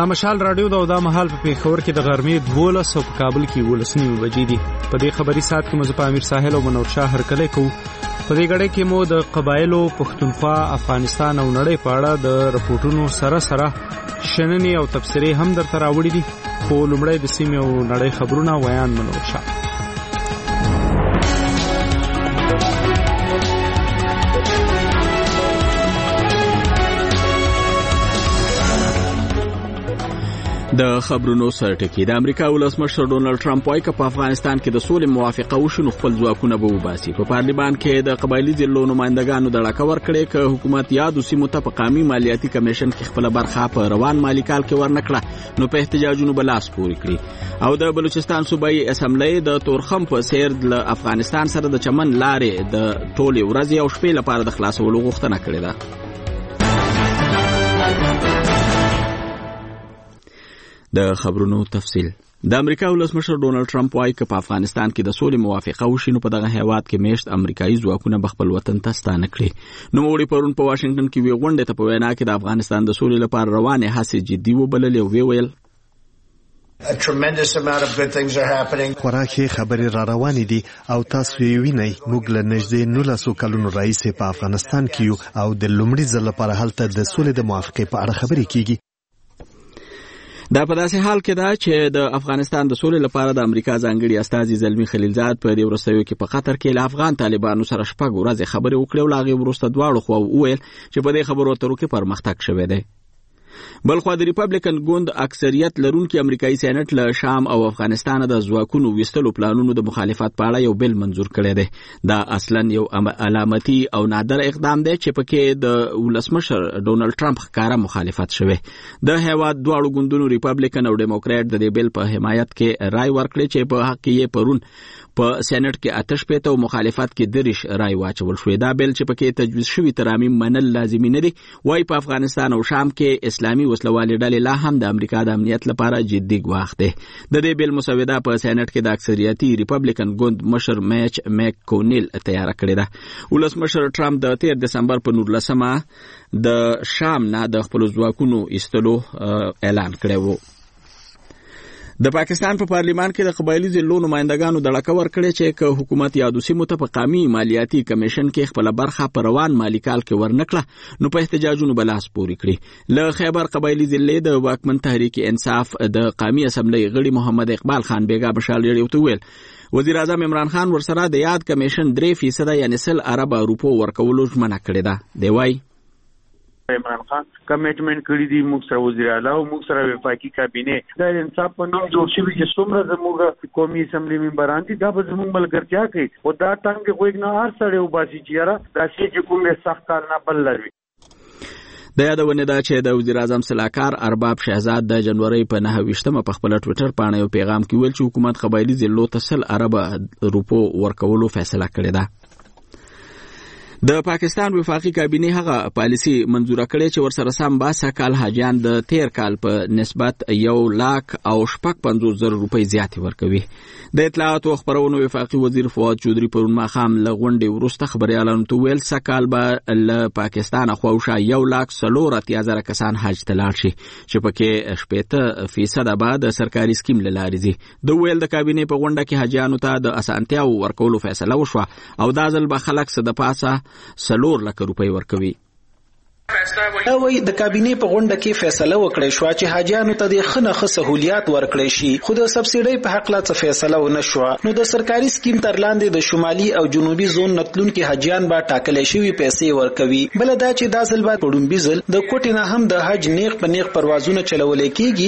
دا مشال رادیو دا مهال په پیښور کې د غرمې 12 او په کابل کې 12 بجې دي. په دې خبري سات کې مزه په امیر ساحل او منور شاه هرکلی کوو. په دې غړې کې مو د قبایلو پښتونخوا افغانستان او نړۍ په اړه د رپورټونو سره شننې او تبصرې هم درته راوړي دي. خو لومړی د سیمې او نړۍ خبرونه ویان منور شاه. د خبرونو سرټکی. د امریکا ولسمشر ډونالد ټرمپ وايي چې په افغانستان کې د سولې موافقه وشي نو خپل ځواکونه به وباسي. په پارلیمان کې د قبایلی ضلعو نمائندګانو د ډاکور کړي چې حکومت یادو سیمو ته په قومي مالیاتي کمیشن کې خپل برخه په روان مالی کال کې ورنکړه نو په احتجاجونو بلاس پوري کړی. او د بلوچستان صوبایي اسمبلی د تورخم په سیر د افغانستان سره د چمن لارې د ټولې ورځې او شپې لپاره د خلاصولو غوښتنه کړې ده. د خبرونو تفصیل. د امریکا ولسمشر ډونالد ټرمپ وايي چې په افغانستان کې د سولې موافقه وشي نو په دغه هیواد کې میشت امریکایي ځواکونه خپل وطن ته ستانه کړي. نو موږ پرون په واشنگټن کې وی غونډه ته په وینا کې د افغانستان د سولې لپاره روانه هڅې جدي وبللې او ویل A tremendous amount of good things are happening. خوراکي خبرې را روانې دي او تاسو یې وینئ موږ له نږدې 19 کلونو راهیسې په افغانستان کې یو او د لومړي ځل لپاره هلته د سولې د موافقې په اړه خبرې کیږي. دا په داسې حال کې ده چې د افغانستان د سولې لپاره د امریکا ځانګړي استازي زلمی خلیلزاد په دې وروستیو کې په قطر کې له افغان طالبانو سره شپږ ورځې خبرې وکړې او لاغي وروسته دواړو خو وویل چې په دې خبرو اترو کې پرمختګ شوی دی. بلخو د ریپبلیکن ګوند اکثریت لرونکي امریکایي سېنات له شام او افغانستان د ځواکونو وستلو پلانونو د مخالفت په اړه یو بل منظور کړی دی. دا اصلا یو علامتي او نادر اقدام دی چې پکې د ولسمشر ډونالد ټرمپ ښکاره مخالفت شوی. د هیواد دواړو ګوندونو ریپبلیکن او ډیموکرات د دې بل په حمایت کې رائے ورکړي چې په حق کې پرون په سېنات کې 8 او مخالفت کې 3 رائے واچول شوې. دا بل چې پکې تجویز شوی ترامیم منل لازمي نه دي. وايي په افغانستان او شام کې اسلامي وسلوالې ډلې لا هم د امریکا د امنیت لپاره جدي ګواښ دي. د دې بل مسوده په سېنات کې د اکثریتي ریپبلیکن ګوند مشر میچ میک کونیل تیار کړی ده. ولسمشر ټرمپ د 13 دسمبر په 19 د شام نه د خپل ځواکونو ایستلو اعلان کړی و. د پاکستان په پارلیمان کې د قبایلی ضلعو نمائندګانو د ډاکور کړي چې حکومت یادو سیمو ته په قومي مالیاتي کمیشن کې خپل برخه په روان مالی کال کې ورنکړه نو په احتجاجونو بلاس پوري کړی. له خیبر قبایلی ضلع د واکمن تحریک انصاف د قومي اسمبلی غړي محمد اقبال خان بیګا بشال یو ویل وزیر اعظم عمران خان ورسره د یاد کمیشن 3% یعنی 100 ارب روپو ورکولو ژمنه کړې ده. دی وايي عمران خان کمیټمنټ کړی دی موږ سره وزیر اعلی او موږ سره وفاقي کابینه د انصاف په نوم جوړ شوی چې څومره زموږ قومي اسمبلی ممبران دي دا به زموږ ملګرتیا کوي او دا ټنګ کوی نه هر سړی وباسي چې یاره دا شی چې کومه سخت کار نه بل لري. د یادونه ده چې د وزیر اعظم سلاکار ارباب شهزاد د جنوري په 9 په خپل ټوئیټر باندې یو پیغام کې ویل چې حکومت قبایلی ضلعو ته 100 ارب روپو ورکولو فیصله کړې ده. د پاکستان وفاقي کابینه هغه پالیسی منزور کړې چې ورسره سم 12 کال حاجیان د 13 کال په نسبت 1,50,000 روپۍ زیاتې ورکوي. د اطلاعات او خبرونو وفاقي وزیر فواد چودري پرون ماخام لغونډې ورسته خبريالانو ته ویل سکهال به له پاکستان خواوشا 1,40,000 کسان حج ته لاړ شي چې پکې 80% بعد سرکاري سکیم لاري دي. د ویل د کابینه په غونډه کې حاجیانو ته د اسانتیا ورکولو فیصله وشوه او دا ځل به خلک څه د پاسه 4 لک روپۍ ورکوي. اوی د کابینه په غونډه کې فیصله وکړې شو چې حاجیانو ته د خنخه سہولیات ورکړې شي خو د سبسیډي په حق لا څه فیصله ونه شو. نو د سرکاري سکیم تر لاندې د شمالي او جنوبي زون نتلون کې حاجیان با ټاکلې شوی پیسې ورکوي. بل دا چې د ځل بعد پړومبي ځل د کوټې نه هم د حج نیغ په نیغ پروازونه چلول کېږي.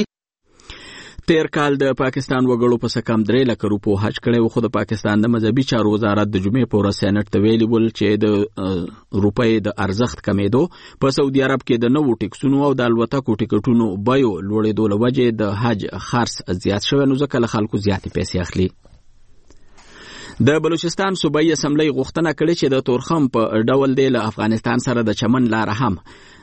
13 کال د پاکستان وګړو په سکم 3 لک روپو حج کړي و خو د پاکستان د مذهبي چارو وزارت د جمعې په ورځ سېنات ته ویلي ول چې د روپۍ د ارزښت کمیدو په سعودي عرب کې د نوو ټیکسونو او د الوتکو ټیکټونو بیو لوړېدو له وجې د حج خرڅ زیات شوی نو ځکه له خلکو زیاتې پیسې اخلي. د بلوچستان صوبایي اسمبلی غوښتنه کړې چې د تورخم په ډول د افغانستان سره د چمن لار هم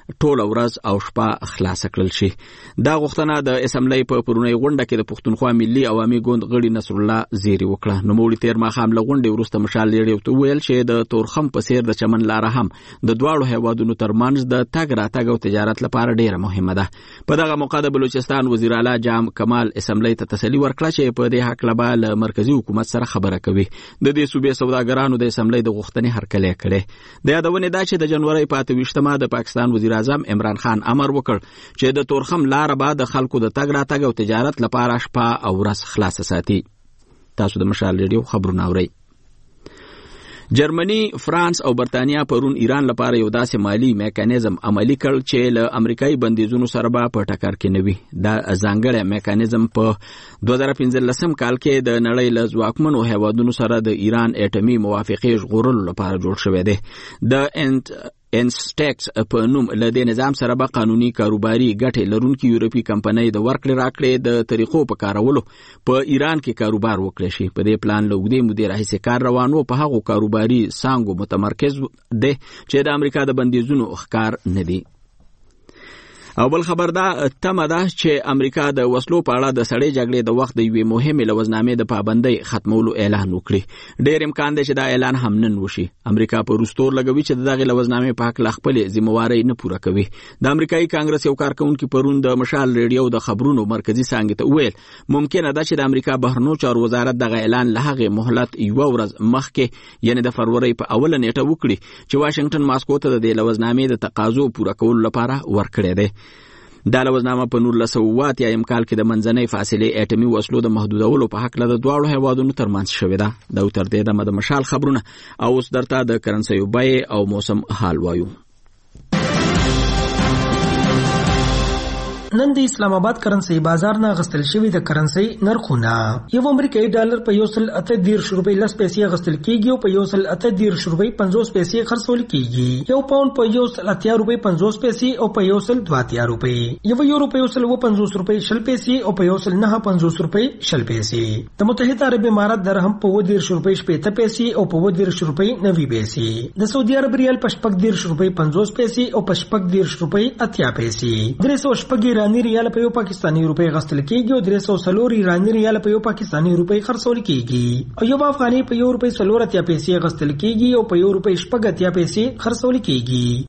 ټول ورځ او شپه خلاص کړل شي. دا غوښتنه د اسمبلی په پرونی غونډه کې د پښتونخوا ملي عوامي ګوند غړي نصر الله زیری وکړه. نو موږ تیر ماښام له غونډې وروسته مشال لیډیو ته ویل چې د تورخم په څیر د چمن لار هم د دواړو هیوادونو ترمنځ د تګ راتګ او تجارت لپاره ډیره مهمه ده. په دغه موقع د بلوچستان وزیر اعلی جام کمال اسمبلی ته تسلی ورکړه چې په دې حق لبا له مرکزی حکومت سره خبره کوي. د دې صوبې سوداګرانو د اسمبلی د غوښتنې هرکلی کړي. د یادونه ده چې د جنوري 28 د پاکستان وزیر اعظم عمران خان امر وکړ چې د تورخم لار به د خلکو د تګ راتګ او تجارت لپاره شپه او ورځ خلاص ساتي. تاسو د مشال ریډیو خبرونه اورئ. جرمني، فرانس او برتانیا پرون ایران لپاره یو داسې مالی میکانیزم عملی کړ چې له امریکایي بندیزونو سره به په ټکر کې نه وي. دا ځانګړی میکانیزم په 2015 کال کې د نړۍ له ځواکمنو هیوادونو سره د ایران اټومي موافقې ژغورلو لپاره جوړ شوی دی. د انسټیکس په نوم له دې نظام سره به قانوني کاروباري ګټې لرونکي یورپي کمپنۍ د ورکړې راکړې د طریقو په کارولو په ایران کې کاروبار وکړي شي. په دې پلان له اوږدې مودې راهیسې کار روان و. په هغو کاروباري څانګو متمرکز دی چې د امریکا د بندیزونو ښکار نه دي. او بل خبر دا تمه ده چې امریکا د وسلو په اړه د سړې جګړې د وخت د یوې مهمې لوزنامې د پابندۍ ختمولو اعلان وکړي. ډېر امکان دی چې دا اعلان هم نن وشي. امریکا په روستور لګوي چې دغه لوزنامې په حق له خپلې ذمہوارۍ نه پوره کوي. د امریکایي کانګرس یو کارکونکي پرون د مشال ریډیو د خبرونو مرکزی څانګې ته وویل ممکنه ده چې د امریکا بهرنیو چارو وزارت دغه اعلان له هغې مهلت یوه ورځ مخکې یعنې د فروری په اوله نیټه وکړي چې واشنګټن ماسکو ته د دې لوزنامې د تقاضو پوره کولو لپاره ورکړی دی. دا لوزنامه په 1980 کال کې د منځنۍ فاصلې اټومي وسلو د محدودولو په حق له دواړو هیوادونو ترمنځ شوې ده. دا تر دې دمه د مشال خبرونه او اوس درته د کرنسیو بیې او موسم حال وایو. نن د اسلام آباد کرنسي بازار نه غستل شوی د کرنسي نرخونه. یو امریکایي ډالر په 1.18 روپۍ 10 پیسې غستل کیږي او په 1.18 روپۍ 50 پیسې خرڅول کیږي. یو پاوند په 1.80 روپۍ 50 پیسې او په 1.82 روپۍ. یو یورو په 1.50 روپۍ 10 پیسې او په 1.50 روپۍ 10 پیسې. د متحده عرب امارات درهم په 1.10 روپۍ 70 پیسې او په 1.10 روپۍ 90 پیسې. د سعودي عرب ریال په 1.10 روپۍ 50 پیسې او په 1.10 روپۍ 80 پیسې. 300 ایرانی ریال په یو پاکستانی روپۍ غستل کیږي او 304 ایرانی ریال په یو پاکستانی روپۍ خرڅول کیږي. او یو افغاني په 1 روپۍ 4 پیسې غستل کیږي او په 1 روپۍ 8 پیسې خرڅول کیږي.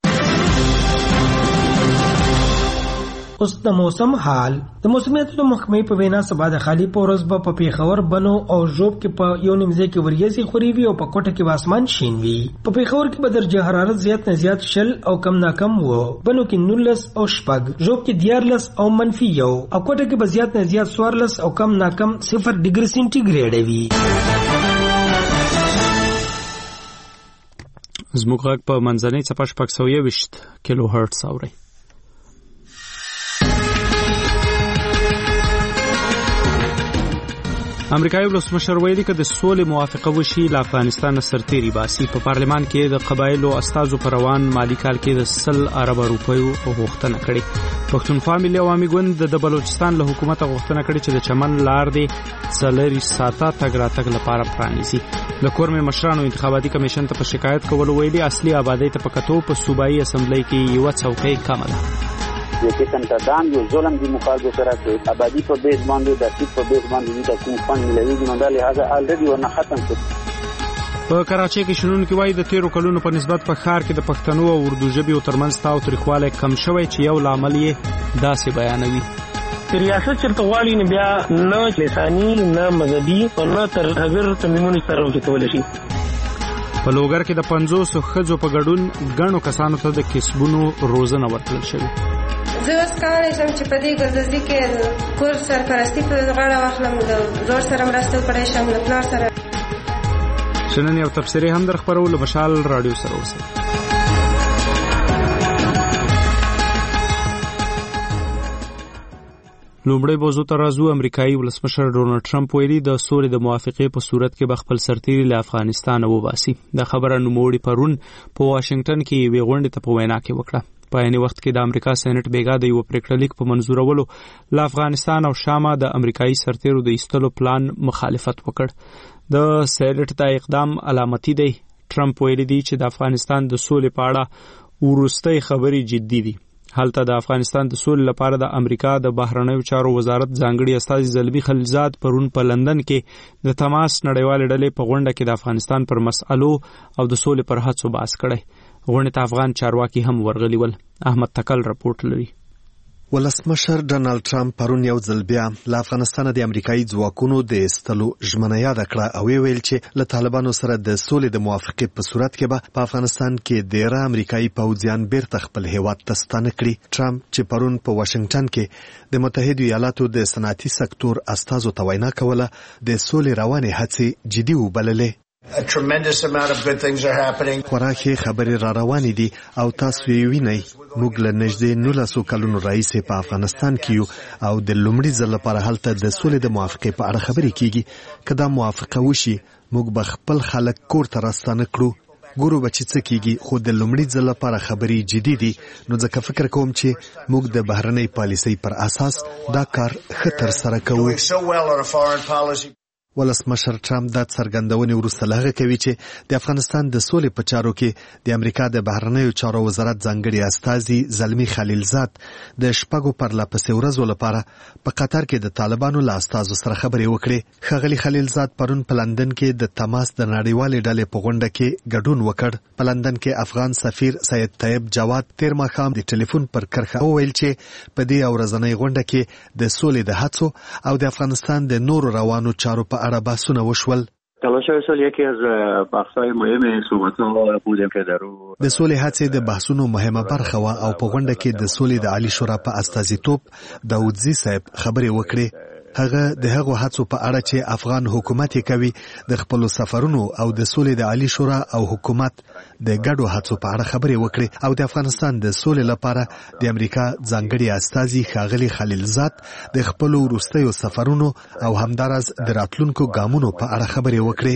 اوس د موسم حال. د موسمیات د محکمې په وینا سبا د خالی پورز په پیښور بنو او ژوب کې په یو نیمځای کې وریځې خوري وي او په کوټه کې اسمان شین وي. په پیښور کې به درجه حرارت زیات نه زیات 0 او کم نه کم وو. بنو کې 19 او 4، ژوب کې 14 او -1 او کوټه کې به زیات نه زیات 14 او کم نه کم 0 ډیګري سنټیګریډ وي. زموږ غږ په منځنۍ څپه 620 کیلو هرتز اوري. امریکایي ولسمشر ویلي چې د سولې موافقه وشي له افغانستان سرتیري باسي. په پارلمان کې د قبایلو استازو پر روان مالی کال کې د 100 ارب روپیو غوښتنه کړې. پښتونخوا ملي عوامي ګوند د بلوچستان له حکومت غوښتنه کړې چې د چمن لار دی 4 ساعته تګ راتګ لپاره پرانیزي. د کورمې مشرانو انتخاباتي کمیشن ته په شکایت کولو ویلي اصلي آبادی ته په کتو په صوبایي اسمبلی کې یو څوکۍ کمه ده. چې څنګه دام یو ظلم دی مخالفه سره چې آبادی په بیس باندې د سیټ په بیس باندې د کوم فن ملوي نو دا لهدا الریډي ورنه ختم شو. په کراچۍ کې شنونکي وایي د 13 کلونو په نسبت په ښار کې د پښتنو او اردو ژبې ترمنځ تاوتریخوالی کم شوی چې یو لامل یې داسې بیانوي. ریاست چرته غواړي نه بیا نه لساني نه مذهبي او نه تر هغه تنظیمونو سره وکړل شي. په لوګر کې د 500 ښځو په ګډون غنو کسانو ته د کسبونو روزنه ورکړل شوې. زه اوس کولی شم چې په دې ګلدوزي کې کور سرپرستي په غاړه واخلم، د ورور سره مرسته وکړی شم، د پلار سره. شنن یو تبصرې هم در خپرولو مشال رادیو سره اوسئ. لومړی موضوع ته راځو. امریکایي ولسمشر ډونالډ ټرمپ ویلي د سولې د موافقې په صورت کې به خپل سرتیري له افغانستان وباسي. دا خبره نوموړي پرون په واشنګټن کې یوې غونډې ته په وینا کې وکړه. په عین وخت کې د امریکا سېنات بیګا د یو پریکړه لیک په منزورولو له افغانستان او شامه د امریکایي سرتیرو د ایستلو پلان مخالفت وکړ. د سېنات دا اقدام علامتي دی. ټرمپ ویلي دی چې د افغانستان د سولې په اړه ورستۍ خبرې جدي دي. هلته د افغانستان د سولې لپاره د امریکا د بهرنیو چارو وزارت ځانګړي استازي زلمي خلیلزاد پرون په لندن کې د تماس نړیوالې ډلې په غونډه کې د افغانستان پر مسألو او د سولې پر هڅو بحث کړی. غونډې ته افغان چارواکي هم ورغلي ول. احمد تکل رپورټ لري. ولسمشر ډونالد ټرمپ پرون یو ځل بیا له افغانستان د امریکایي ځواکونو د ایستلو ژمنه یاد کړه او ویل چې له طالبانو سره د سولې د موافقې په صورت کې به په افغانستان کې ډېر امریکایي پوځیان بیرته خپل هیواد ته ستانه کړي. ټرمپ چې پرون په واشنگټن کې د متحده ایالاتو د صنعتي سکتور استازو ته وینا کوله د سولې روانې هڅې جدي وبللې. A tremendous amount of good things are happening. خوراکي خبرې را روانې دي او تاسو یې وینئ. موږ له نږدې 19 کلونو راهیسې په افغانستان کې یو او د لومړي ځل لپاره هلته د سولې د موافقې په اړه خبرې کیږي. که دا موافقه وشي موږ به خپل خلک کور ته راستانه کړو. ګورو به چې څه کیږي، خو د لومړي ځل لپاره خبرې جدي دي. نو ځکه فکر کوم چې موږ د بهرنۍ پالیسۍ پر اساس دا کار ښه ترسره کوو. ولسمشر ټرمپ دا څرګندونې وروسته له هغه کوي چې د افغانستان د سولې په چارو کې د امریکا د بهرنیو چارو وزارت ځانګړي استازي زلمي خلیلزاد د شپږو پرلهپسې ورځو لپاره په قطر کې د طالبانو له استازو سره خبرې وکړې. ښاغلي خلیلزاد پرون په لندن کې د تماس د نړیوالې ډلې په غونډه کې ګډون وکړ. په لندن کې افغان سفیر سید طیب جواد تیر ماښام د ټلیفون پر کرښه وویل چې په دې ورځنۍ غونډه کې د سولې د هڅو او د افغانستان د نورو روانو چارو په اړه بحثونه وشول. تلاش سال یکی از بحث‌های مهم صحبت‌ها بودیم که در د سولې هڅې د بحثونو مهمه برخه و او په غونډه کې د سولې د عالی شورا په استازیتوب داودزی صاحب خبرې وکړې. هغه د هغو هڅو په اړه چې افغان حکومت یې کوي د خپل سفرونو او د سولې د عالی شورا او حکومت د ګډو هڅو په اړه خبرې وکړې او د افغانستان د سولې لپاره د امریکا ځانګړي استازي ښاغلي خلیلزاد د خپل وروستیو سفرونو او همدارس د راتلونکو ګامونو په اړه خبرې وکړې.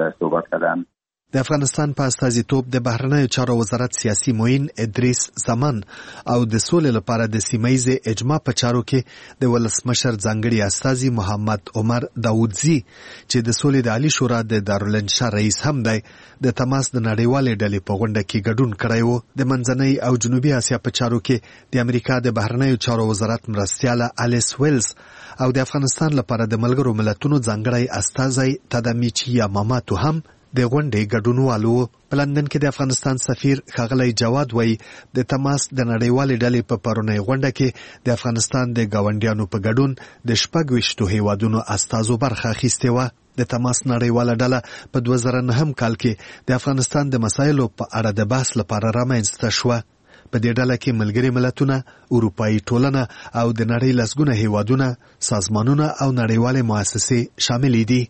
د افغانستان په استازیتوب د بهرنیو چارو وزارت سیاسي معین ادریس زمان او د سولې لپاره د سیمه‌ییز اجماع په چارو کې د ولسمشر ځانګړي استازي محمد عمر داودزی چې د سولې د عالی شورا د دارالانشا رئیس هم دی د تماس د نړیوالې ډلې په غونډه کې ګډون کړی و. د منځنۍ او جنوبي اسیا په چارو کې د امریکا د بهرنیو چارو وزارت مرستیاله الیس ویلز او د افغانستان لپاره د ملګرو ملتونو ځانګړی استازی تادامیچی یاماماتو هم د غونډې ګډونوالو. په لندن کې د افغانستان سفیر ښاغلی جواد وایي د تماس د نړیوالې ډلې په پرونۍ غونډه کې د افغانستان د ګاونډیانو په ګډون د 26 هیوادونو استازو برخه اخیستې وه. د تماس نړیواله ډله په 2009 کال کې د افغانستان د مسایلو په اړه د بحث لپاره رامنځته شوه. په دې ډله کې ملګري ملتونه، اروپایي ټولنه او د نړۍ لسګونه هیوادونه، سازمانونه او نړیوالې مؤسسې شاملې دي.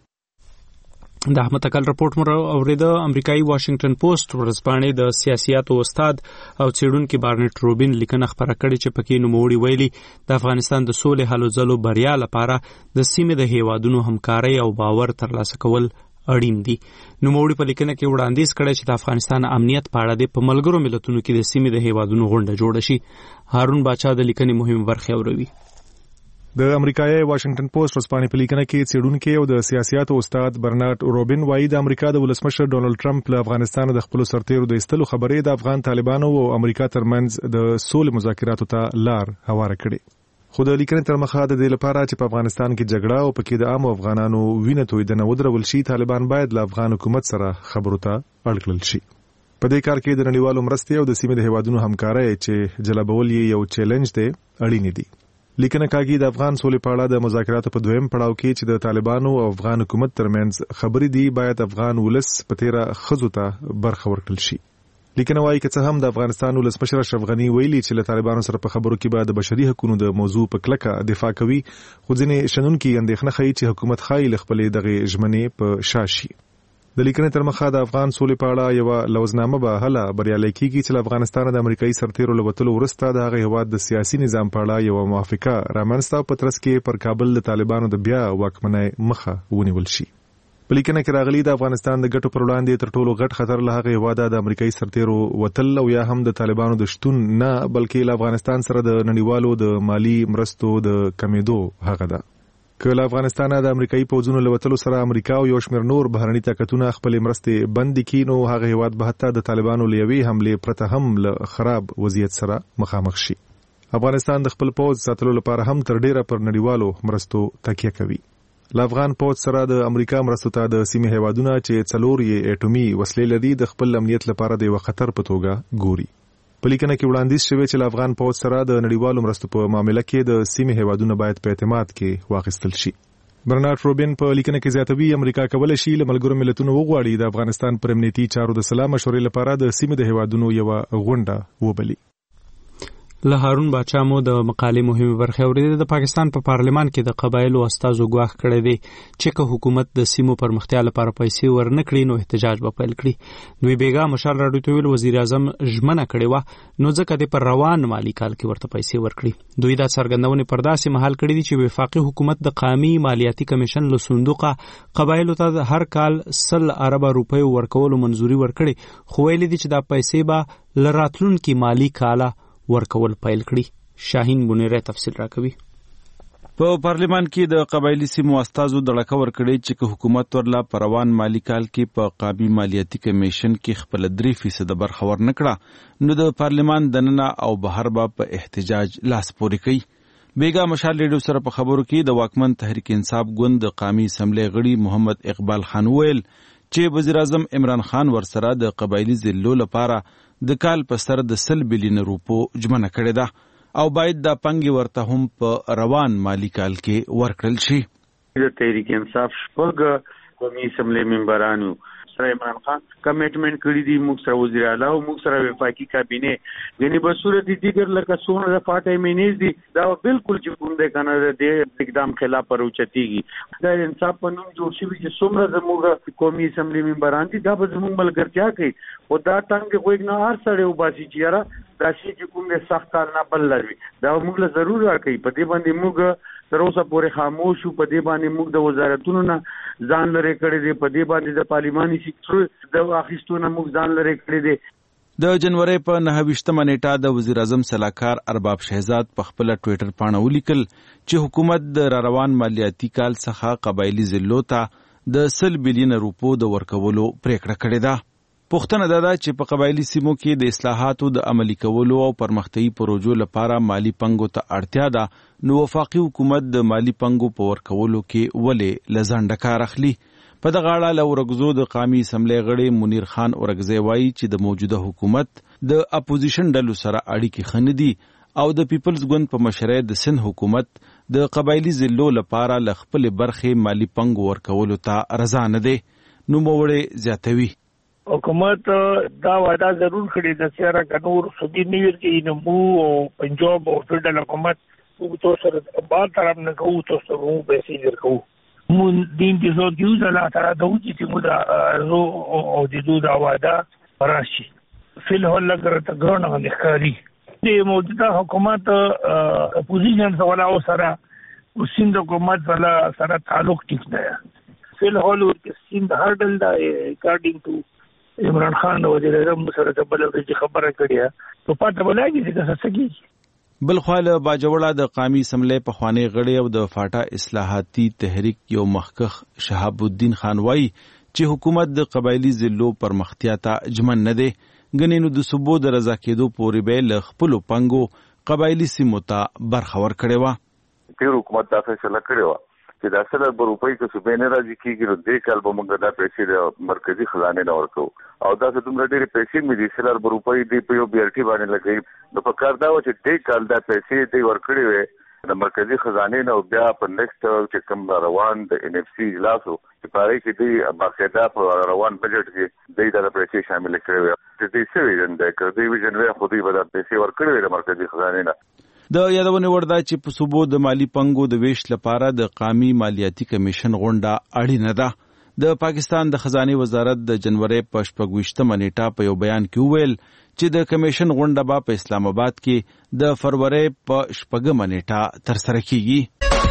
د احمد تکل رپورټ مو اوریده. امریکایي واشنگټن پوسټ ورځپاڼې د سیاسياتو استاد او څېړونکي بارنټ روبین لیکنه خپره کړې چې پکې نوموړي ویلي د افغانستان د سولې هلو ځلو بریا لپاره د سیمې د هیوادونو همکاري او باور ترلاسه کول اړین دي. نوموړي په لیکنه کې وړاندیز کړی چې د افغانستان امنیت په اړه د ملګرو ملتونو کې د سیمې د هیوادونو غونډه جوړه شي. هارون باچا د لیکنې مهمه برخه اوروي. د امریکایي واشنگټن پوسټ ورځپاڼې په لیکنه کې څېړونکي او د سیاسياتو استاد برنارد روبین وایي د امریکا د ولسمشر ډونالد ټرمپ له افغانستان د خپل سرتیرو د ایستلو خبرې د افغان طالبانو او امریکا ترمنځ د سولې مذاکراتو ته لار هواره کړې. خو د لیکنې تر مخه د دې لپاره چې په افغانستان کې جګړه او پکې د عام افغانانو وینه تویدنه ودرول شي، طالبان باید له افغان حکومت سره خبرو ته اړ کړل شي. په دې کار کې د نړیوالو مرستې او د سیمې د هیوادونو همکاري چې جلبول یو چیلنج دی اړین دي. لیکنه کاږي د افغان سولې په اړه د مذاکراتو په دویم پړاو کې چې د طالبانو او افغان حکومت ترمنځ خبرې دي باید افغان ولس په تیره ښځو ته برخه ورکړل شي. لیکنه وايي که څه هم د افغانستان ولسمشر اشرف غني ویلي چې له طالبانو سره په خبرو کې به د بشري حقوقو د موضوع په کلکه دفاع کوي، خو ځینې شنونکي اندېښنه ښیي چې حکومت ښایي له خپلې دغې ژمنې په شا شي. د لیکنې تر مخه د افغان سولې په اړه یو لوزنامه به هله بریالۍ کیږي چې له افغانستان د امریکایي سرتیرو له وتلو وروسته د هغه هیواد د سیاسي نظام په اړه یو موافقه رامنځته په ترڅ کې پر کابل د طالبانو د بیا واکمنۍ مخه ونیول شي. په لیکنه کې راغلي د افغانستان د ګټو پر وړاندې تر ټولو غټ خطر له هغه هیواده د امریکایي سرتیرو وتل او یا هم د طالبانو د شتون نه، بلکې له افغانستان سره د نړیوالو د مالی مرستو د کمیدو هغه ده. کله افغانستان د امریکایي پوځونو لوتلو سره امریکا او یو شمېر نور بهرني طاقتونه خپل مرستې بند کړي نو هغه هیواد به حتی د طالبانو لیوي حمله پرته هم له خراب وضعیت سره مخامخ شي. افغانستان د خپل پوځ ساتلو لپاره هم تر ډیره پر نړیوالو مرستو تکیه کوي. له افغان پوځ سره د امریکا مرستو ته د سیمې هیوادونه چې 4 یې اټومي وسلې لري د خپل امنیت لپاره د یو خطر په توګه ګوري. په لیکنه کې وړاندیز شوی چې له افغان پوځ سره د نړیوالو مرستو په معاملې کې د سیمې هیوادونه باید په اعتماد کې واخیستل شي. برنارد روبین په لیکنه کې زیاتوي امریکا کولای شي له ملګرو ملتونو وغواړي د افغانستان پر امنیتي چارو د سلا مشورې لپاره د سیمې د هیوادونو یو غونډه وبلي. له هارون باچا مو د مقالې مهمه برخه اوریدل. د پاکستان په پارلمان کې د قبایلو استازو ګواښ کړی دی چې که حکومت د سیمو پرمختیا لپاره پیسې ورنکړي نو احتجاج به پیل کړي. دوی بیګا مشال راډیو ته ویل وزیر اعظم ژمنه کړې وه نو ځکه د پر روان مالی کال کې ورته پیسې ورکړي. دوی دا څرګندونې پر داسې مهال کړې دي چې وفاقي حکومت د قومي مالیاتي کمیشن له صندوقه قبایلو ته هر کال 100 ارب روپۍ ورکولو منزوري ورکړي خو ویلي دي چې دا پیسې به له راتلونکي مالی کاله ورکول پیل کړي. شاهین بونیره تفصیل راکوي. په پارلمان کې د قبایلی سیمو استازو دړکه ورکړي چې حکومت ورلا پروان مالی کال کې په قومي مالیاتي کمیشن کې خپل 3% برخه ورنکړه نو د پارلمان دننه او بهر به په احتجاج لاس پورې کوي. بیګا مشال ریډیو سره په خبرو کې د واکمن تحریک انصاف ګوند د قومي اسمبلی غړي محمد اقبال خان ویل چې وزیر اعظم عمران خان ورسره د قبایلی ضلعو لپاره د کال په سر د 100 بلین روپو ژمنه کړې ده او باید دا پنګي ورته هم په روان مالی کال کې ورکړل شي. د تحریک انصاف شپږ قومي اسمبلی ممبرانو سره عمران خان کمیټمنټ کړی دی موږ سره وزیر اعلی او موږ سره وفاقي کابینه یعنی په صورت دیګر لکه څونه د فاټه مینیز دي دا بالکل چې کوم د کنه د اقدام خلاف پروچتيږي. دا انصاف په نوم جوړ شوی چې څومره زموږ قومي اسمبلی ممبران دي دا به زموږ ملګرتیا کوي او دا ټنګ کوی نه هر سړی وباسي چې یاره دا شي چې کوم د سخت کار نه بل لري دا موږ له ضرور راکړي. په دې باندې موږ تر اوسه پورې خاموش او په دې باندې موږ د وزارتونو نه ځان لري کړی دی. په دې باندې د پارلماني سیکټر د اخیستونه موږ ځان لري کړی دی. د جنوري په 29مه نیټه د وزیر اعظم صلاحکار ارباب شهزاد په خپل ټوئیټر باندې ولیکل چې حکومت د روان مالیاتي کال څخه قبایلی ضلعو ته د 100 بلین روپو د ورکولو پریکړه کړې ده. پوښتنه ده چې په قبایلی سیمو کې د اصلاحاتو د عملي کولو او پرمختیايي پروژو لپاره مالی پنګو ته اړتیا ده نو وفاقي حکومت د مالی پنګو په ورکولو کې ولې لزانډه کار اخلي. په دغه اړه له ورغزو د قومي اسمبلی غړي منیر خان اورغزی وایي چې د موجوده حکومت د اپوزیشن ډلو سره اړیکې خندي او د پیپلز ګوند په مشرۍ د سند حکومت د قبایلی ضلعو لپاره ل خپل برخې مالی پنګو ورکولو ته رضا نه دی. نو موړې زیاتوي حکومت دا وعده ضرور کړی د سیاره کنور سودی نیور کې نمو او پنجاب او فدرال حکومت او تو سره بار طرف نه کوو تو سره مو پیسې ورکو مون دین دې زو دیو زلا تر دا چې موږ دا او د دوه وعده راشي فل هول لګره ته ګرونه ښکاری د موجوده حکومت اپوزیشن سره او سند حکومت سره تعلق ټیک دی. فل هول ورته سند هرډل دا اکارډینګ ټو عمران خان وزیر اعظم سره د بلې خبره کړې په پاتې بلایي چې څه کیږي. بل خو له باجوړه د قومي اسمبلی په خوانی غړي او د فاټا اصلاحاتي تحریک یو مخکخ شهاب الدین خان وایي چې حکومت د قبایلی ضلعو پرمختیا ته ژمن نه دی. ګنې نو د صوبو د رضا کېدو پورې به له خپلو پنګو قبایلی سیمو ته برخه ورکړې وه. تیر حکومت دا فیصله کړې وه چې د 100 روپۍ که صوبې نه راځي کېږي نو دې کال به موږ دا پیسې د مرکزي خزانې نه ورکوو او داسې دومره ډېرې پیسې مې دي 100 روپۍ دې په یو BRT باندې لګوي نو په کار دا و چې دې کال دا پیسې دې ورکړې وې د مرکزي خزانې نه او بیا په نیکسټ چې کوم روان د NFC اجلاس و چې په هغې کې دې باقاعده په روان بجټ کې دې دا پیسې شامل کړې وې چې دې څه ویژن دی که دې ویژن وی خو دې به دا پیسې ورکړې وې د مرکزي خزانې نه. د یادونې وړ ده چې په صوبو د مالی پنګو د ویش لپاره د قومي مالیاتي کمیشن غونډه اړینه ده. د پاکستان د خزانه وزارت د جنوري په 28مه نیټه په یو بیان کې وویل چې د کمیشن غونډه به په اسلام آباد کې د فروری په 8مه نیټه ترسره کیږي.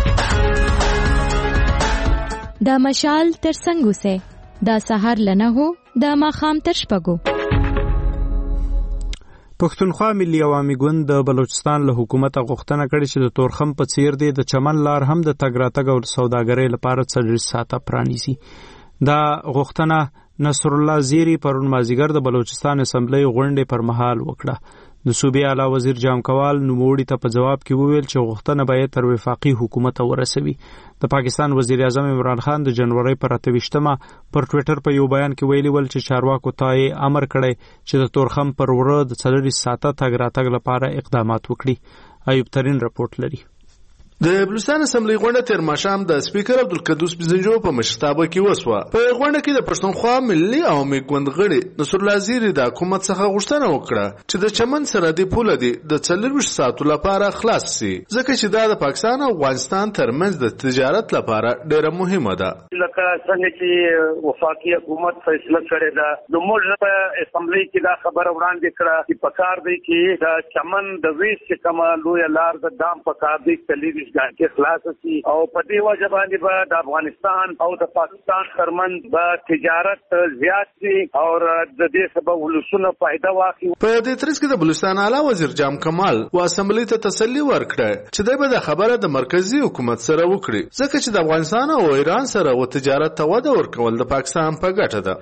د مشال تر څنګه سه د سحر لنه هو د ماخام تر شپږو. پښتونخوا ملي عوامي ګوند د بلوچستان له حکومت غوښتنه کړې چې د تورخم په څیر دی د چمن لار هم د تګ راتګ او سوداګرۍ لپاره 40 ساعته پرانیزي. دا غوښتنه نصر الله زیری پرون مازیګر د بلوچستان اسمبلی غونډې پر مهال وکړه. د صوبې اعلی وزیر جام کوال نوموړي ته په جواب کې وویل چې غوښتنه باید تر وفاقي حکومت ورسوي. د پاکستان وزیر اعظم عمران خان د جنوري پر 28مه پر ټوئیټر په یو بیان کې ویلي ول چې چارواکو ته امر کړی چې د تورخم پر وره د 40 ساعته تګ راتګ لپاره اقدامات وکړي. ایوب ترین رپورټ لري. د بلوچستان اسمبلی غونډه تیر ماښام د سپیکر عبدالقدوس بزنجو په مشرتابه کې وسوه. په غونډه کې د پښتونخوا ملي عوامي ګوند غړي نصر الله زیری د حکومت څخه غوښتنه وکړه چې د چمن سرحدي پوله دی د 40 ساعتو لپاره خلاص شي، ځکه چې دا د پاکستان او افغانستان ترمنځ د تجارت لپاره ډیره مهمه ده. لکه څنګه چې وفاقي حکومت فیصله کړې ده، نو موږ په اسمبلی کې دا خبره وړاندې کړه چې پکار دی چې د چمن د ویش چې کومه لویه لار د دام پکار دی چې کې خلاص شي او په دې وجه باندې به د افغانستان او د پاکستان ترمنځ به تجارت زیات شي او د دې سبب ولسونه فائدہ واخلي. په دې ترڅ کې د بلوچستان اعلی وزیر جام کمال و اسمبلی ته تسلی ورکړه چې دوی به د خبره د مرکزی حکومت سره وکړي، ځکه چې د افغانستان او ایران سره و تجارت ته وده ورکول د پاکستان په ګټه ده.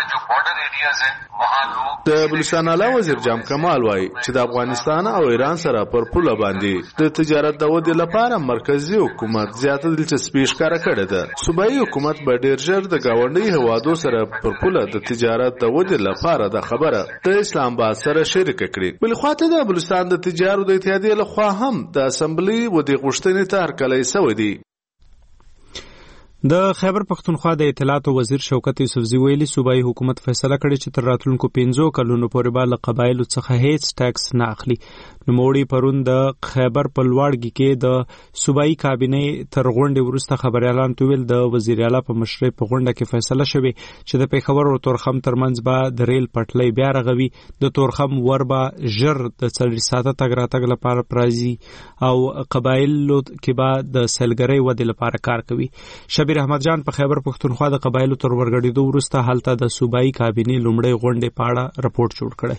د بلوچستان اعلی وزیر جام کمال وایي چې د افغانستان او ایران سره پر پوله باندې د تجارت د ودې لپاره مرکزی حکومت زیاته دلچسپي ښکاره کړې ده. صوبایي حکومت به ډیر ژر د گاونډي هوادو سره پر پوله د تجارت د ودې لپاره د خبره د اسلام آباد سره شریک کړي. بل خواته د بلوچستان د تجارت د اتحادیې لخوا هم د اسمبلی و د غوښتنې ته هرکلی شوی دی. د خیبر پښتونخوا د اطلاعات وزیر شوکت یوسفزي ویلي صوبایي حکومت فیصله کړې چې تر راتلونکو 15 کلونو پورې به له قبایلو څخه هیڅ ټیکس نه اخلي. نوموړي پرون د خیبر په لوړګي کې د صوبایي کابینې تر غونډې وروسته خبريالان ته ویل د وزیر اعلی په مشرۍ په غونډه کې فیصله شوې چې د پیښور او تورخم ترمنځ به د ریل پټلۍ بیا رغوي. د تورخم وربا ژر د 40 ساعته تګ راتګ لپاره پرازي او قبایلو کې به د سیلګرۍ ودې لپاره کار کوي. شبیر احمد جان په خیبر پښتونخوا د قبایلو تر ورګړېدو وروسته هلته د صوبایي کابینې لومړی غونډې په اړه رپورټ جوړ کړی.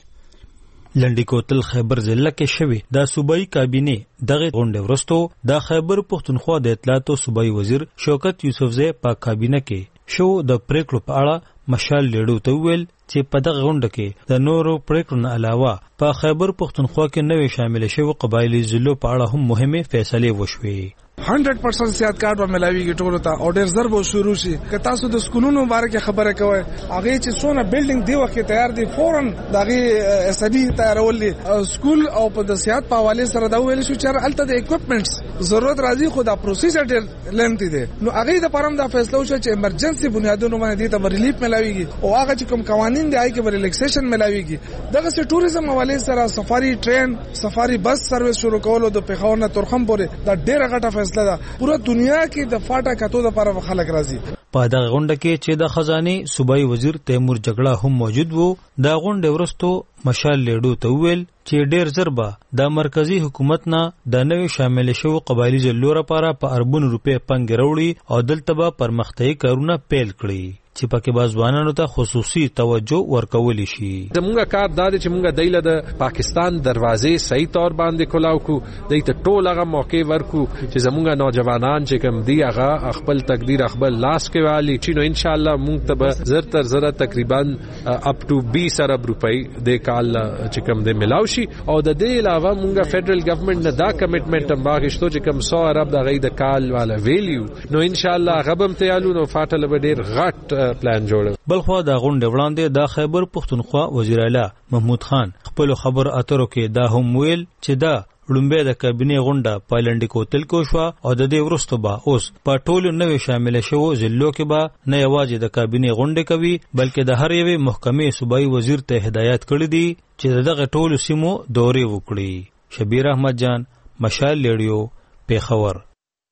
لنډی کوتل خیبر ضلع کې شوی د صوبایي کابینې دغه غونډې وروسته د خیبر پښتونخوا د اطلاعات او صوبایي وزیر شوکت یوسفزي په کابینه کې شو د پریکړو په اړه مشال لیډو ته ویل چې په دغه غونډه کې د نورو پریکړو نه علاوه په خیبر پښتونخوا کې نوې شامل شوی قبایلی ضلعو په اړه هم مهمه فیصله وشوې. 100% سیاحت کارت به ملاویږي ټولو ته او ډېر ضرب شروع شي. که تاسو د سکولونو باره کې خبره کوئ هغه چې څونه بلډینګ دی وخت تیار دي فورن دغه اسدي تیارول دي سکول او په د سیاحت په حواله سره دا ویل شو چې الته د اکوپمنټس ضرورت راځي خو دا پروسیجر ډېر لنډ دی. نو هغه د پرم دا فیصله وشو چې ایمرجنسي بنیادونو باندې ته ریلیف ملاویږي او هغه چې کوم قوانين دی هغه کې ریلیکسیشن ملاویږي. دغه سه ټوریزم حواله سره سفاری ټرین سفاری بس سرویس شروع کول د پیښور نه تورخم پورې دا ډېر غټه فیصله پورا دنیا کې د فاټا کاتو د لپاره خلک راځي. په دغه غونډه کې چې د خزانه صوبایي وزیر تیمور جګړه هم موجود وو. د غونډې وروسته مشال لیډو ته ویل چې ډېر ضربه د مرکزی حکومت نه د نوې شامل شوی قبایلی ضلعو لپاره په اربونو روپۍ پنګ راوړي او دلته به پرمختیايي کارونه پیل کړي چې پکې بازوانانو ته خصوصي توجه ورکول شي. زموږ کار دا دی چې موږ دایله د پاکستان دروازې صحیح تور باندې کولاو کو دایته ټول هغه موقع ورکو چې زموږ نوجوانان چې کوم دی هغه خپل تقدیر خپل لاس کې والی چې نو ان شاء الله موږ ته زر تر زر تقریبا اپ ټو 20 ارب روپۍ د کال چې کوم دی ملاو شي او د دې علاوه موږ فدرل ګورنمنت نه دا کمټمنټ هم باغشتو چې کوم 100 ارب د غي د کال والا ویلیو نو ان شاء الله غبم تیالو نو فاټل به ډیر غټ پلان جوړ. بلخوا د غونډې وړاندې د خیبر پښتونخوا وزیر اعلی محمود خان خپل خبر اترو کې دا هم ویل چې دا لومبه د کابینې غونډه پایلند کوتل کو شو او د دې ورستو به اوس په ټولو نوې شامل شوو ضلعو کې به نه یوازې د کابینې غونډه کوي بلکې د هر یوې محکمې صوبایي وزیر ته هدایت کړی دي چې دغه ټولو سیمو دورې وکړي. شبیر احمد جان مشال لیډیو پیښور.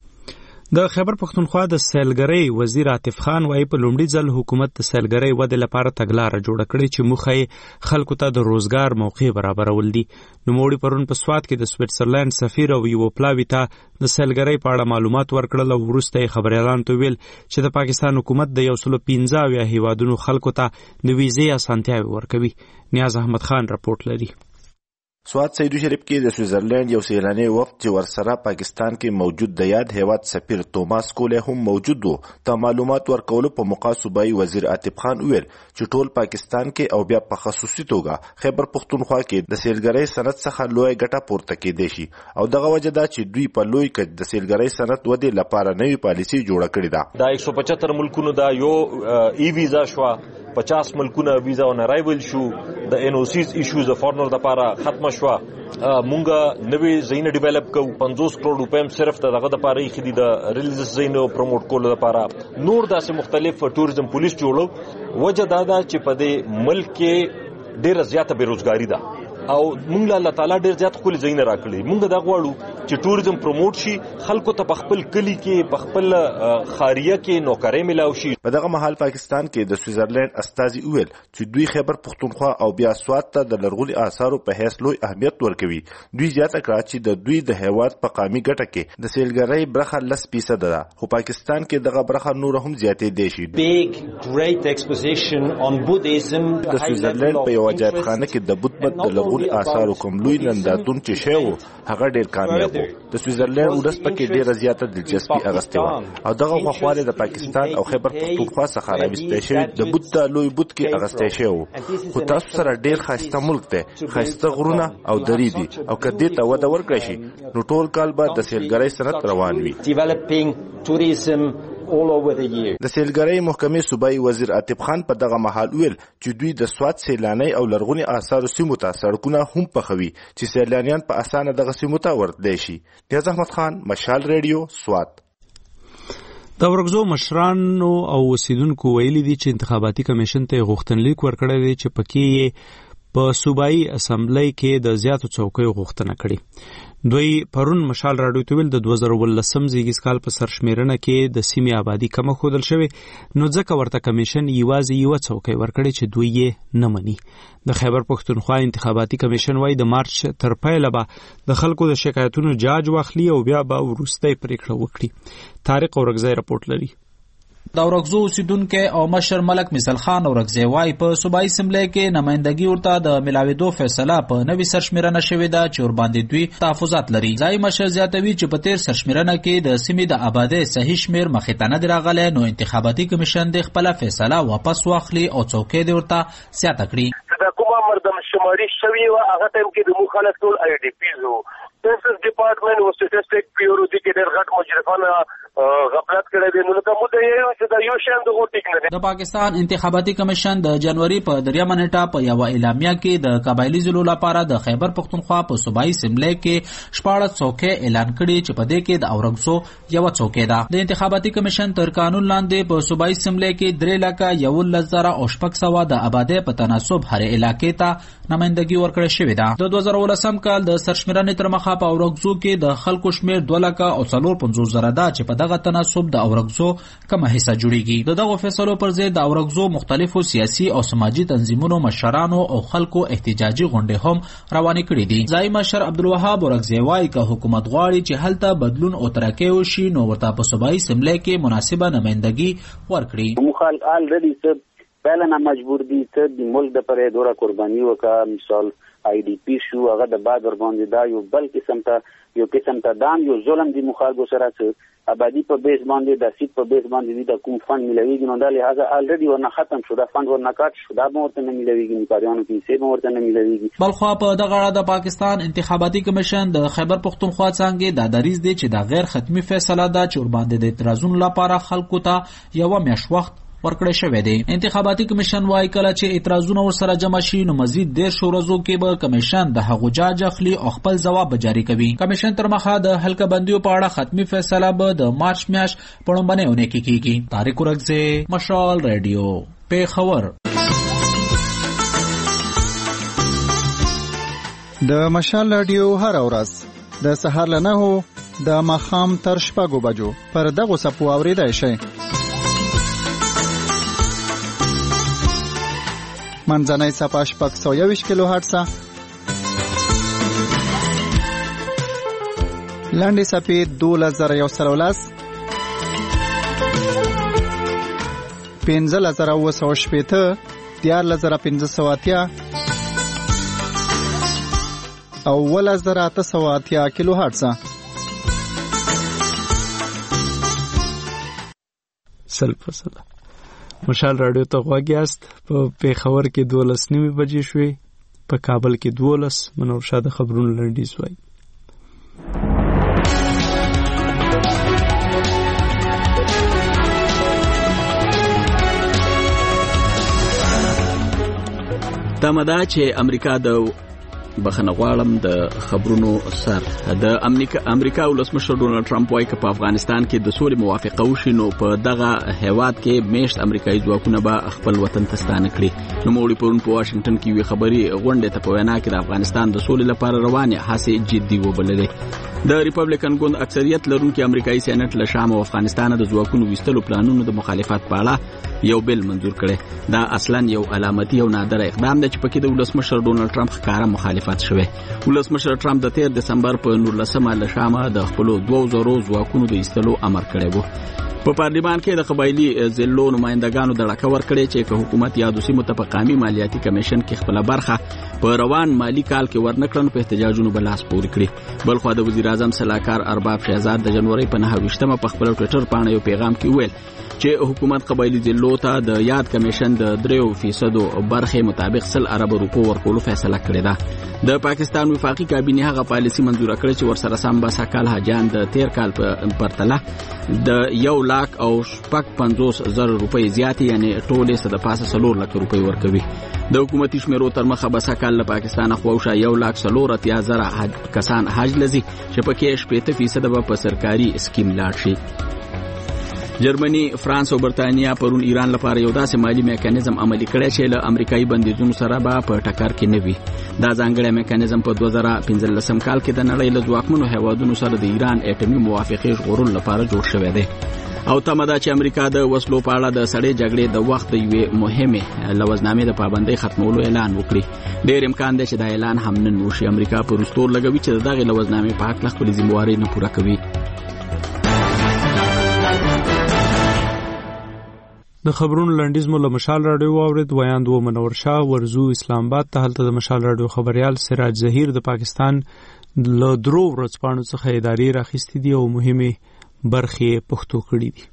د خیبر پښتونخوا د سیلګرۍ وزیر عاطف خان وايي په لومړي ځل حکومت د سیلګرۍ ودې لپاره تګلاره جوړه کړې چې موخه خلکو ته د روزګار موقع برابرول دي. نوموړي پرون په سوات کې د سویټزرلند سفیر او یو پلاوی ته د سیلګرۍ په اړه معلومات ورکړل او وروسته یې خبريالان ته ویل چې د پاکستان حکومت د 115 هیوادونو خلکو ته د ویزې اسانتیاوې ورکوي. نیاز احمد خان رپورټ لري. سواد سیدو شریف کې د سویزرلند یو سیلانی وفد چې ورسره پاکستان کې موجود د یاد هیواد سفیر توماس کولی هم موجود وو ته معلومات ورکولو په موقع صوبایي وزیر عاطف خان وویل چې ټول پاکستان کې او بیا په خصوصي توګه خیبر پښتونخوا کې د سیلګرۍ صنعت څخه لوی ګټه پورته کېدای شي او دغه وجه دا چې دوی په لوی کچ د سیلګرۍ صنعت ودې لپاره نوې پالیسي جوړه کړې ده. دا 175 ملکونو دا یو ای ویزا شو 50 ملکونه ویزا اون ارایول شو د ان او سیز ایشوز فورنر د لپاره ختم شو مونږه نوې زین ډیولپ کو 50 کروڑ روپیم صرف دغه د لپاره خېدي د ریلیز زین پروموټ کولو لپاره نور داسې مختلف ټوریزم پولیس جوړو وجه دا ده چې په دې ملک کې ډېر زیاته بیروزګاری ده او مونږ له الله تعالی ډېر زیات خپل زین راکړي مونږ دا غواړو چې ټوریزم پروموټ شي خلکو ته په خپل کلی کې په خپل خاریه کې نوکرۍ ملاو شي. په دغه مهال پاکستان کې د سویزرلند استازي ویل چې دوی خیبر پښتونخوا او بیا سواد ته د لرغوني آثارو په هیڅ لوی اهمیت ورکوي. دوی زیاته کړه چې د دوی د هیواد په قامي ګټه کې د سیلګرۍ برخه 10% ده خو پاکستان کې دغه برخه نور هم زیاتې دی شي. د سویزرلند په یو عجایب خانه کې د بت د لرغوني آثارو کوم لوی نندارتون چې شوی هغه ډېر کامیاب و. د سویزرلند ولس پکې ډېره زیاته دلچسپي اخیستې وه او دغه غوښوالی د پاکستان او خیبر پښتونخوا څخه راویستی شوي د بت د لوی بت کې اخیستی شوی و. خو تاسو سره ډېر ښایسته ملک دی ښایسته غرونه او درې دي او که دې ته وده ورکړی شي نو ټول کال به د سیلګرۍ صنعت روان وي. د سیلګرۍ محکمې صوبایي وزیر عاطف خان په دغه مهال ویل چې دوی د سواد سیلانۍ او لرغوني آثارو سیمو ته سړکونه هم پخوي چې سیلانیان په اسانه دغه سیمو ته ورتلی شي. نیاز احمد خان، مشال ریډیو، سواد. د ورغزو مشرانو او اوسیدونکو ویلي دي چې انتخاباتي کمیشن ته غوښتنلیک ورکړی دی چې پکې په صوبایي اسمبلی کې د زیاتو څوکیو غوښتنه کړې. دوی پرون مشال راډیو ته ویل د 2018 زیږیز کال په سرشمیرنه کې د سیمې آبادي کمه ښودل شوې نو ځکه ورته کمیشن یوازې یوه څوکۍ ورکړې چې دوی یې نه مني. د خیبر پښتونخوا انتخاباتي کمیشن وايي د مارچ تر پیله به د خلکو د شکایتونو جاج واخلي او بیا به وروستی پریکړه وکړي. طارق اورګزی رپورټ لري. د اورغزو اوسیدونکو او مشر ملک مثل خان اورغزی وايي په صوبایي اسمبلی کې نمائندګي ورته د ملاویدو فیصله په نوي سرشمیرنه شوې ده چې ورباندې دوی تحفظات لري. ځای مشر زیاتوي چې په تیر سرشمیرنه کې د سیمې د آبادی صحیح شمیر مخې ته نه دی راغلی نو انتخاباتي کمیشن د خپل فیصله واپس واخلي او څوکۍ دې ورته زیاته کړي. د کومه مردم شماري شوی و هغه ټیم کې د مخالف ټول آی ډي پیز وو. سنسس ډپارټمنټ او سټیټسټیک بیورو دي کې ډېر غټ مجرمانه غفلت کړی دی. نو کوم د یو چې د یو شان د ټیک نه دی. د پاکستان انتخاباتي کمیشن د جنوري په 3 نیټه په یو اعلامیه کې د قبایلی ضلعو لپاره د خیبر پښتونخوا په صوبایي اسمبلی کې 14 څوکۍ اعلان کړي چې په دې کې د اورغزو یو څوکۍ ده. د انتخاباتي کمیشن تر قانون لاندې په صوبایي اسمبلی کې 3,11,900 د آبادی په تناسب هر علاقې ته نمائندګي ورکړې شوې ده. د 2018 کال د سرشمیرنې تر مخه په اورغزو کې د خلکو شمیر 2,450,000 ده چې په دغه تناسب د اورغزو کمه حصہ جوړیږي. دغه فیصلو پر ضد د اورغزو مختلفو سیاسي او سماجي تنظیمونو مشرانو او خلکو احتجاجي غونډې هم روانې کړې دي. ځای مشر عبدالوهاب اورغزی وايي که حکومت غواړي چې هلته بدلون او ترقی وشي نو ورته په صوبایي اسمبلی کې مناسبه نمائندګي ورکړي. مخالف الریډي پهلنا مجبور دي ته د ملک د پرې دوره قرباني وکړه. مثال آی ډي پی شو هغه د بعد ور باندې دا یو بل قسم ته دام یو ظلم دی مخالفو سره چې آبادی په بیس باندې د سیټ په بیس باندې د کوم فند ملويږي نو دا لهدا الریډي ورنه ختم شو دا فند ورنه کاټ شو دا ورته نه ملويږي مقاریانو کې سیب ورته نه ملويږي. بلخوا په دغه اړه د پاکستان انتخاباتي کمیشن د خیبر پښتونخوا څنګه د دریز دی چې د غیر ختمي فیصله ده چې ور باندې د اعتراضونو لپاره خلکو ته یو میاشت وخت ورکړی شوی دی. انتخاباتي کمیشن وايي کله چې اعتراضونه ورسره جمع شي نو مزید 10 ورځو کې به کمیشن د هغو جاج اخلي او خپل ځواب جاری کوي. کمیشن تر مخه د حلقه بندیو په اړه ختمي فیصله به د مارچ میاشت په لومړنۍ اونۍ کې کیږي. طارق اورغزی، مشال ریډیو، پیښور. د مشال ریډیو هر ورځ د سهار له 9 د ماښام تر 6 بجو پر دغه سپو اوریدای شئ. منځنۍ صفحه 621 کیلو هرتز، لاندې صفحه 2113، 15980، 14580، او 11880 کیلو هرتز. سلام. مشال رادیو ته غواړی است. په پیښور کې 12:30 بجې شوې، په کابل کې 12. منور شاه د خبرونو لنډیز وایي. دا مدا چې امریکا د بخنه غواړم د خبرونو سر د امریکا ولسمشر ډونالد ټرمپ وايي چې په افغانستان کې د سولې موافقه وشي نو په دغه هیواد کې میشت امریکایي ځواکونه به خپل وطن ته ستانه کړي. نو موږ پرون په واشنگټن کې وی خبري غونډه ته په وینا کې د افغانستان د سولې لپاره روانه هڅې جدي وبللې. د ریپبلیکن ګوند اکثریت لرونکي امریکایي سېنات له شام او افغانستان د ځواکونو وستلو پلانونو د مخالفت په اړه یو بل منظور کړي. دا اصلا یو علامتي او نادر اقدام دی چې پکې د ولسمشر ډونالد ټرمپ ښکارا مخالفت شوی. ولسمشر ټرمپ د 13 دسمبر په 19 له شامه د خپل 2000 ځواکونو د ایستلو امر کړی وو. په پارلیمان کې د قبایلی ضلعو نمائندګانو د ډاکه ور کړی چې حکومت یا د سیمو ته په قامي مالیاتي کمیشن کې خپل برخه په روان مالی کال کې ورنکړنو په احتجاجونو بلاس پورې کړی. بلخو د وزیر اعظم سلاکار ارباب شهزاد د جنوري په 9 په خپل ټوئیټر باندې یو پیغام کې ویل چې حکومت قبایلی ضلعو ته د یاد کمیشن د 3% برخه مطابق 100 ارب روپو ورکولو فیصله کړې ده. د پاکستان وفاقي کابینه هغه پالیسی منزور کړې چې ورسره سم به سکل حاجان د 13 کال په پرتله د 1,50,000 روپۍ زیاتې یعنی ټولې صد پاسه 3 لک روپۍ ورکوي. د حکومتي شمیرو تر مخه به سکل له پاکستان خواوشه 1,40,000 کسان حج لذي چې پکې 80% به په سرکاري اسکیم لاړ شي. جرمني، فرانس او برتانیا پرون ایران لپاره یو داسې مالی میکانیزم عملی کړی چې له امریکایي بندیزونو سره به په ټکر کې نه وي. دا ځانګړی میکانیزم په 2015 کال کې د نړۍ له ځواکمنو هیوادونو سره د ایران اټومي موافقې ژغورلو لپاره جوړ شوی دی. او تمه ده چې امریکا د وسلو په اړه د سړې جګړې د وخت د یوې مهمه لوزنامې د پابندۍ ختمولو اعلان وکړي. ډېر امکان دی چې دا اعلان هم نن وشي. امریکا پر ستور لګوي چې دغه لوزنامې په حق خپل ذمہواری نه پوره کوي. د خبرونو لنډیز مو له مشال رادیو واورید. ویاند و منور شاه ورزو اسلام آباد ته هلته د مشال رادیو خبريال سراج ظهیر د پاکستان له درو ورځپاڼو څخه ادارې راخستې دي او مهمه برخې پښتو کړې دي.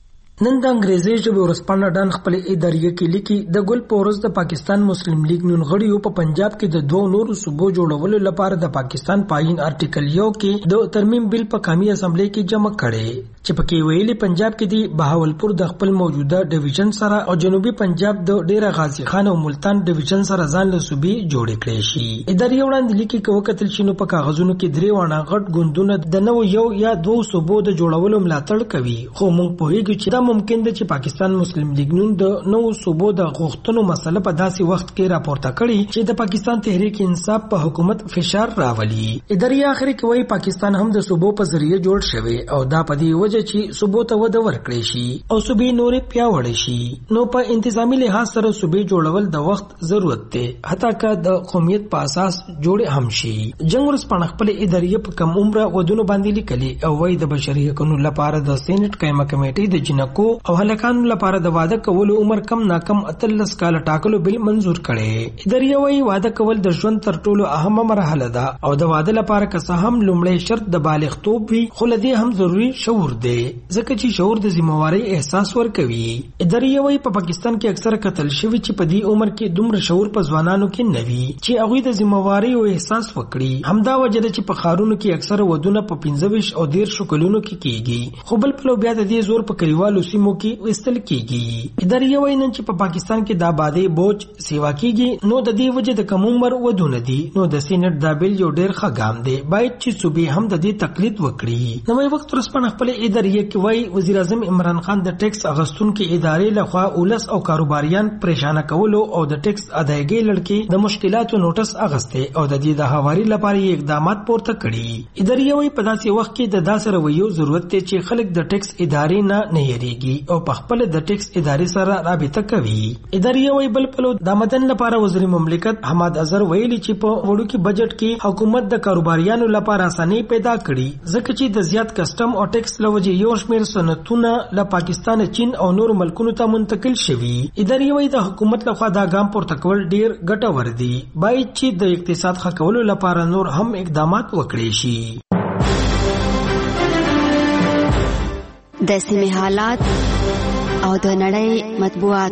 نن د انګریزي ژبې ورځپاڼه ډان خپل ادارې کې لیکي د ګل پورز د پاکستان مسلم لیگ نن غړیو په پنجاب کې د دوه نورو صوبو جوړولو لپاره د پاکستان پاین آرټیکل یو کې د ترمیم بل په قومي اسمبلی کې جمع کړي چې پکې ویلي پنجاب کې دی بهاولپور د خپل موجوده ډیویژن سره او جنوبي پنجاب د ډیره غازی خان او ملتان ډیویژن سره ځان له صوبې جوړ کړي شي. ادارې وړاندې لیکي چې وکتل شنو په کاغذونو کې درې وانه غټ ګوندونه د نو یو یا دوه صوبو د جوړولو ملاتړ کوي. خو موږ پوهیږو چې دا ممکن دی چې پاکستان مسلم لیگ نن د نو صوبو د غوښتنو مسله په داسې وخت کې راپورته کړي چې د پاکستان تحریک انصاف په حکومت فشار راولي. ادارې اخر کې وایي پاکستان هم د صوبو په ذریعہ جوړ شوی او دا په دې وجه چې صوبو ته وده ورکړي شي او صوبې نورې پیاوړې شي. نو په انتظامی لحاظ سره صوبې جوړول د وخت ضرورت دی حتی که د قومیت په اساس جوړ هم شي. جنگ ورځپاڼه خپل ادارې په کم عمره ودونو باندې لیکلي او وایي د بشري حقوقو لپاره د سېنات قائمه کمیټې د جنکو او هلکانو لپاره د واده کولو عمر کم ناکم 13 کال ټاکلو بل منزور کړي. ادارې وایي واده کول د ژوند تر ټولو اهمه مرحله ده او د واده لپاره که څه هم لومړی شرط د بالغ توب وي خو لدې هم ضروری شعور دی ځکه چې شعور د ذمہواری احساس ورکوي. ادارې وایي په پاکستان کې اکثره قتل شوی چې په دې عمر کې دومره شعور په ځوانانو کې نوي چې هغه د ذمہواری او احساس وکړي. همدا وجه ده چې په خارونو کې اکثره ودونه په 15 او 13 شکلونو کې کیږي خو بل په بیا د دې زور په کلیوالو سیمو کې وستل کیږي. ادارې وایي نن چې په پاکستان کې د آبادی بوج سیوا کیږي نو د دې وجه د کم عمر ودونه دي نو د سینټ دا بل یو ډېر ښه ګام دی باید چې صوبې هم د دې تقلید وکړي. نوې وخت ورسپانه خپل ادارې کې وایي وزیر اعظم عمران خان د ټیکس اغستونکو ادارې لخوا اولس او کاروباریان پریشان کولو او د ټیکس ادایګۍ لړکې د مشکلاتو نوټس اغسته او د دې د هواري لپاره اقدامات پورته کړي. ادارې وایي په داسې وخت کې د داسې رویو ضرورت دی چې خلک د ټیکس ادارې نه یریږي او په خپل د ټیکس ادارې سره رابطه کوي. ادارې وایي بل پلو د مدن لپاره وزیر مملکت حماد اظهر ویلي چې په وړوکی بجټ کې حکومت د کاروباریانو لپاره اسانۍ پیدا کړي ځکه چې د زیات کسٹم او ټیکس وجې یو شمېر صنعتونه له پاکستان، چین او نورو ملکونو ته منتقل شوي. ادارې وايي د حکومت لخوا دا ګام پورته کول ډیر ګټور دي. باید چې د اقتصاد ښه کولو لپاره نور هم اقدامات وکړي شي. د سیمې حالات او د نړۍ مطبوعات.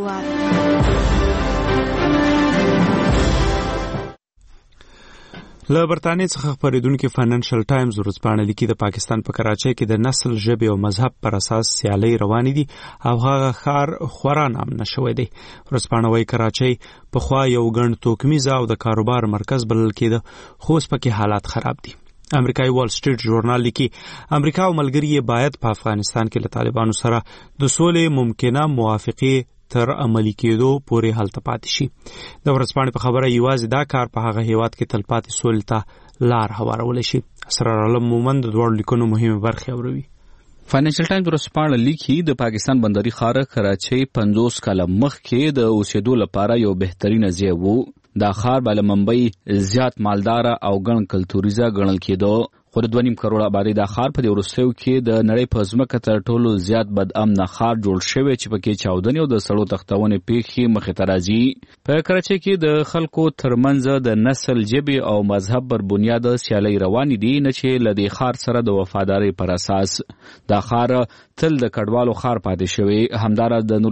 له برطانیې څخه خپرېدونکي فاینانشل ټایمز ورځپاڼه لیکي د پاکستان په کراچۍ کې د نسل، ژبې او مذهب پر اساس سیالۍ روانې دي او هغه ښار خورا نامنه شوی دی. ورځپاڼه وايي کراچۍ پخوا یو ګڼ توکمیزه او د کاروبار مرکز بلل کېده، خو اوس پکې حالات خراب دي. امریکایي وال سټریټ ژورنال لیکي امریکا او ملګري باید په افغانستان کې له طالبانو سره د سولې ممکنه موافقې تر عملي کېدو پورې هلته پاتې شي. د ورځپاڼې په خبره یوازې دا کار په هغه هیواد کې تلپاتې سولې ته لار هوارولی شي. اسرار عالم مومند د دواړو لیکنو مهمې برخې اوروي. فاینانشل ټایمز ورځپاڼه لیکي د پاکستان بندري ښار کراچۍ 50 کاله مخکې د اوسېدو لپاره یو بهترینه ځای و. دا ښار به له ممبئی زیات مالداره او ګڼ کلتوریزه ګڼل کېدو، خو د 2.5 کروڑه آبادۍ دا ښار په دې وروستیو کې د نړۍ په ځمکه تر ټولو زیات بد امنه ښار جوړ شوی چې پکې چاودنې او د سړو تختونې پیښې مخې ته راځي. په کراچۍ کې د خلکو ترمنځ د نسل، ژبې او مذهب پر بنیاد سیالۍ روانې دي، نه چې له دې ښار سره د وفادارۍ پر اساس. دا ښار تل د کډوالو ښار پاتې شوی. همداراز د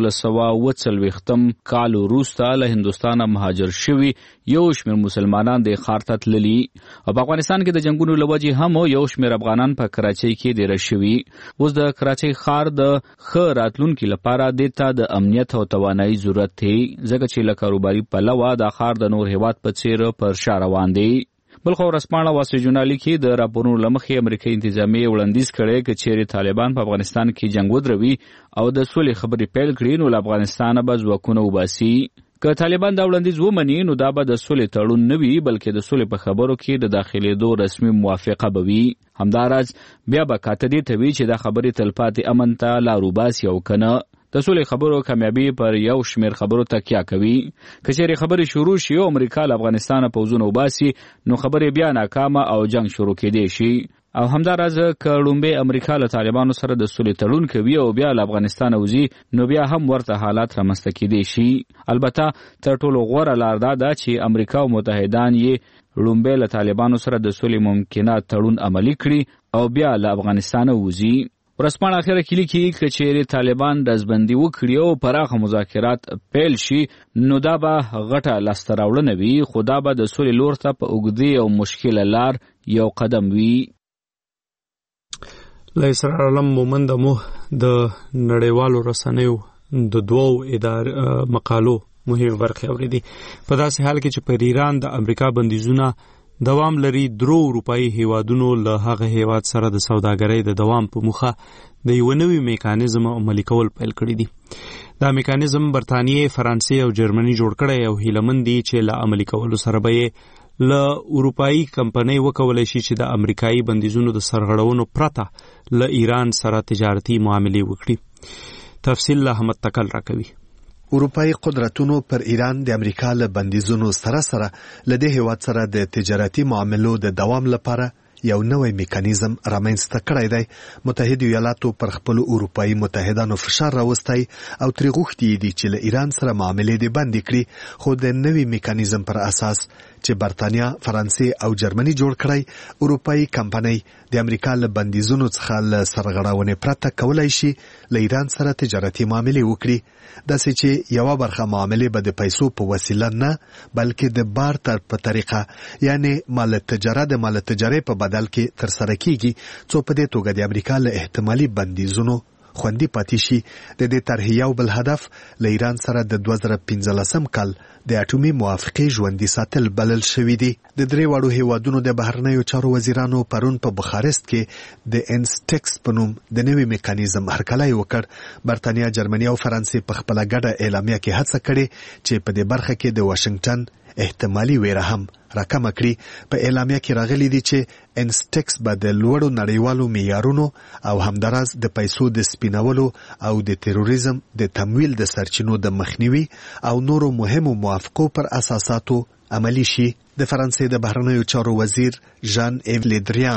1940 کال وروسته له هندوستانه مهاجر شوي یو شمېر مسلمانان د ښار ته تللي او په افغانستان کې د جنګونو له وجې هم یو شمېر افغانان په کراچۍ کې دېره شوي. اوس د کراچۍ ښار د ښه راتلونکي لپاره دې ته د امنیت او توانایي ضرورت دی، ځکه چې له کاروباري پلوه دا ښار د نور هېواد په څېر پر شا روان دی. بلخو ورځپاڼه واسطې ژورنال کې د راپورونو له مخې امریکایي انتظامیې وړاندیز کړی که چیرې طالبان په افغانستان کې جنګ ودروي او د سولې خبرې پیل کړي نو له افغانستانه به ځواکونه وباسي. که طالبان دا وړاندیز ومني نو دا به د سولې تړون نه وي بلکې د سولې په خبرو کې د داخلېدو رسمي موافقه به وي. همداراز بیا به کاته دې ته وي چې دا خبرې تلپاتې امن ته لار وباسي او که نه. د سولې خبرو کامیابي پر یو شمېر خبرو تکیه کوي. که چیرې خبرې شروع شي او امریکا له افغانستانه پوځونه وباسي نو خبرې بیا ناکامه او جنگ شروع کېدی شي. او همداراز که لومبۍ امریکا له طالبانو سره د سولې تړون کوي او بیا له افغانستانه وځي نو بیا هم ورته حالات رامنځته کېدی شي. البته تر ټولو غوره لار دا ده چې امریکا او متحدان یې لومبۍ له طالبانو سره د سولې ممکنه تړون عملي کړي او بیا له افغانستانه وځي. ورځپاڼه اخره کې لیکي که چیرې طالبان ډزبندي وکړي او پراخه مذاکرات پیل شي نو دا به غټه لاسته راوړنه وي، خو دا به د سولې لور ته په اوږدې او مشکله لار یو قدم وي. له اسرار عالم مومند مو د نړیوالو رسنیو د دوو مقالو مهمه برخې اوریدي. په داسې حال کې چې پر ایران د امریکا بندیزونه دوام لري، 3 اروپایي هیوادونو له هغه هیواد سره د سوداګرۍ د دوام په موخه د یو نوي میکانیزم عملي کول پیل کړی دي. دا میکانیزم برتانیې، فرانسې او جرمني جوړ کړی او هیلمن دي چې له عملي کولو سره به له اروپایي کمپنۍ وکولای شي چې د امریکایي بندیزونو د سرغړونو پرته له ایران سره تجارتي معاملې وکړي. تفصیل له احمد تکل راکوي. اروپایي قدرتونو پر ایران د امریکا له بندیزونو سره له دې هیواد سره د تجارتي معاملو د دوام لپاره یو نوی میکانیزم رامنځته کړی دی. متحده ایالاتو پر خپل اروپایي متحدانو فشار راوستی او ترې غوښتي دي چې له ایران سره معاملې دې بندې کړي، خو د نوي میکانیزم پر اساس چې برتانیا، فرانسې او جرمني جوړ کړی، اروپایي کمپنۍ د امریکا له بندیزونو څخه له سرغړونې پرته کولای شي له ایران سره تجارتي معاملې وکړي، داسې چې یوه برخه معاملې به د پیسو په وسیله نه بلکې د بارتر په طریقه، یعنی مال تجاره د مال تجارې په بدل کې ترسره کیږي، څو په دې توګه د امریکا له احتمالي بندیزونو خوندي پاتې شي. د دې طرحې یو بل هدف له ایران سره د 2015 کال د اټومي موافقې ژوندي ساتل بلل شوي دي. د 3 واړو هیوادونو د بهرنیو چارو وزیرانو پرون په بخارست کې د انسټکس په نوم د نوي میکانیزم هرکلی وکړ. برتانیا، جرمني او فرانسې په خپله ګډه اعلامیه کې هڅه کړې چې په دې برخه کې د واشنګټن احتمالي ویره هم راکمه کړي. په اعلامیه کې راغلي دي چې انسټکس به د لوړو نړیوالو معیارونو او همداراز د پیسو د سپینولو او د تروریزم د تمویل د سرچینو د مخنیوي او نورو مهمو موافقو پر اساساتو عملی شي. د فرانسې د بهرنیو چارو وزیر ژان ایو لیدریان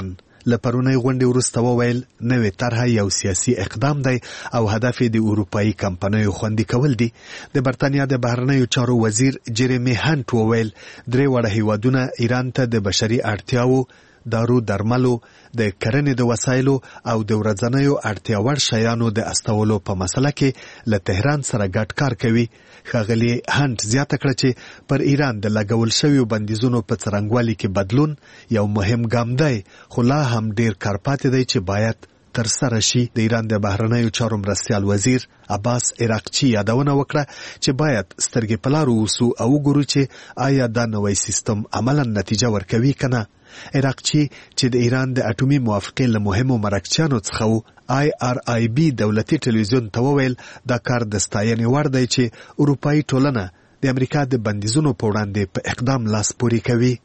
لپرونی غونډې وروسته وویل نوې طرحه یو سیاسي اقدام دی او هدف یې د اروپایي کمپنیو خوندي کول دي. د برتانیا د بهرنیو چارو وزیر جیریمی هانټ وویل 3 وړه هیوادونه ایران ته د بشري اړتیاوو، دارو درملو، د کرنې د وسایلو او د ورځنیو اړتیا وړ شیانو د استولو په مسله کې له تهران سره ګډ کار کوي. ښاغلي هانټ زیاته کړه چې پر ایران د لګول شویو بندیزونو په څرنګوالي کې بدلون یو مهم ګام دی، خو لا هم ډیر کار پاتې دی چې باید تر سره شي. د ایران د بهرنیو چارو مرستیال وزیر عباس عراقچي یادونه وکړه چې باید سترګې په لار ووسو او وګورو چې آیا دا نوی سیستم عملا نتیجه ورکوي که نه. عراقچي چې د ایران د اټومي موافقې له مهمو مرکچیانو څخه و IRIB دولتي ټلویزیون ته وویل دا کار د ستاینې وړ دی چې اروپایي ټولنه د امریکا د بندیزونو په وړاندې په اقدام لاس پورې کوي.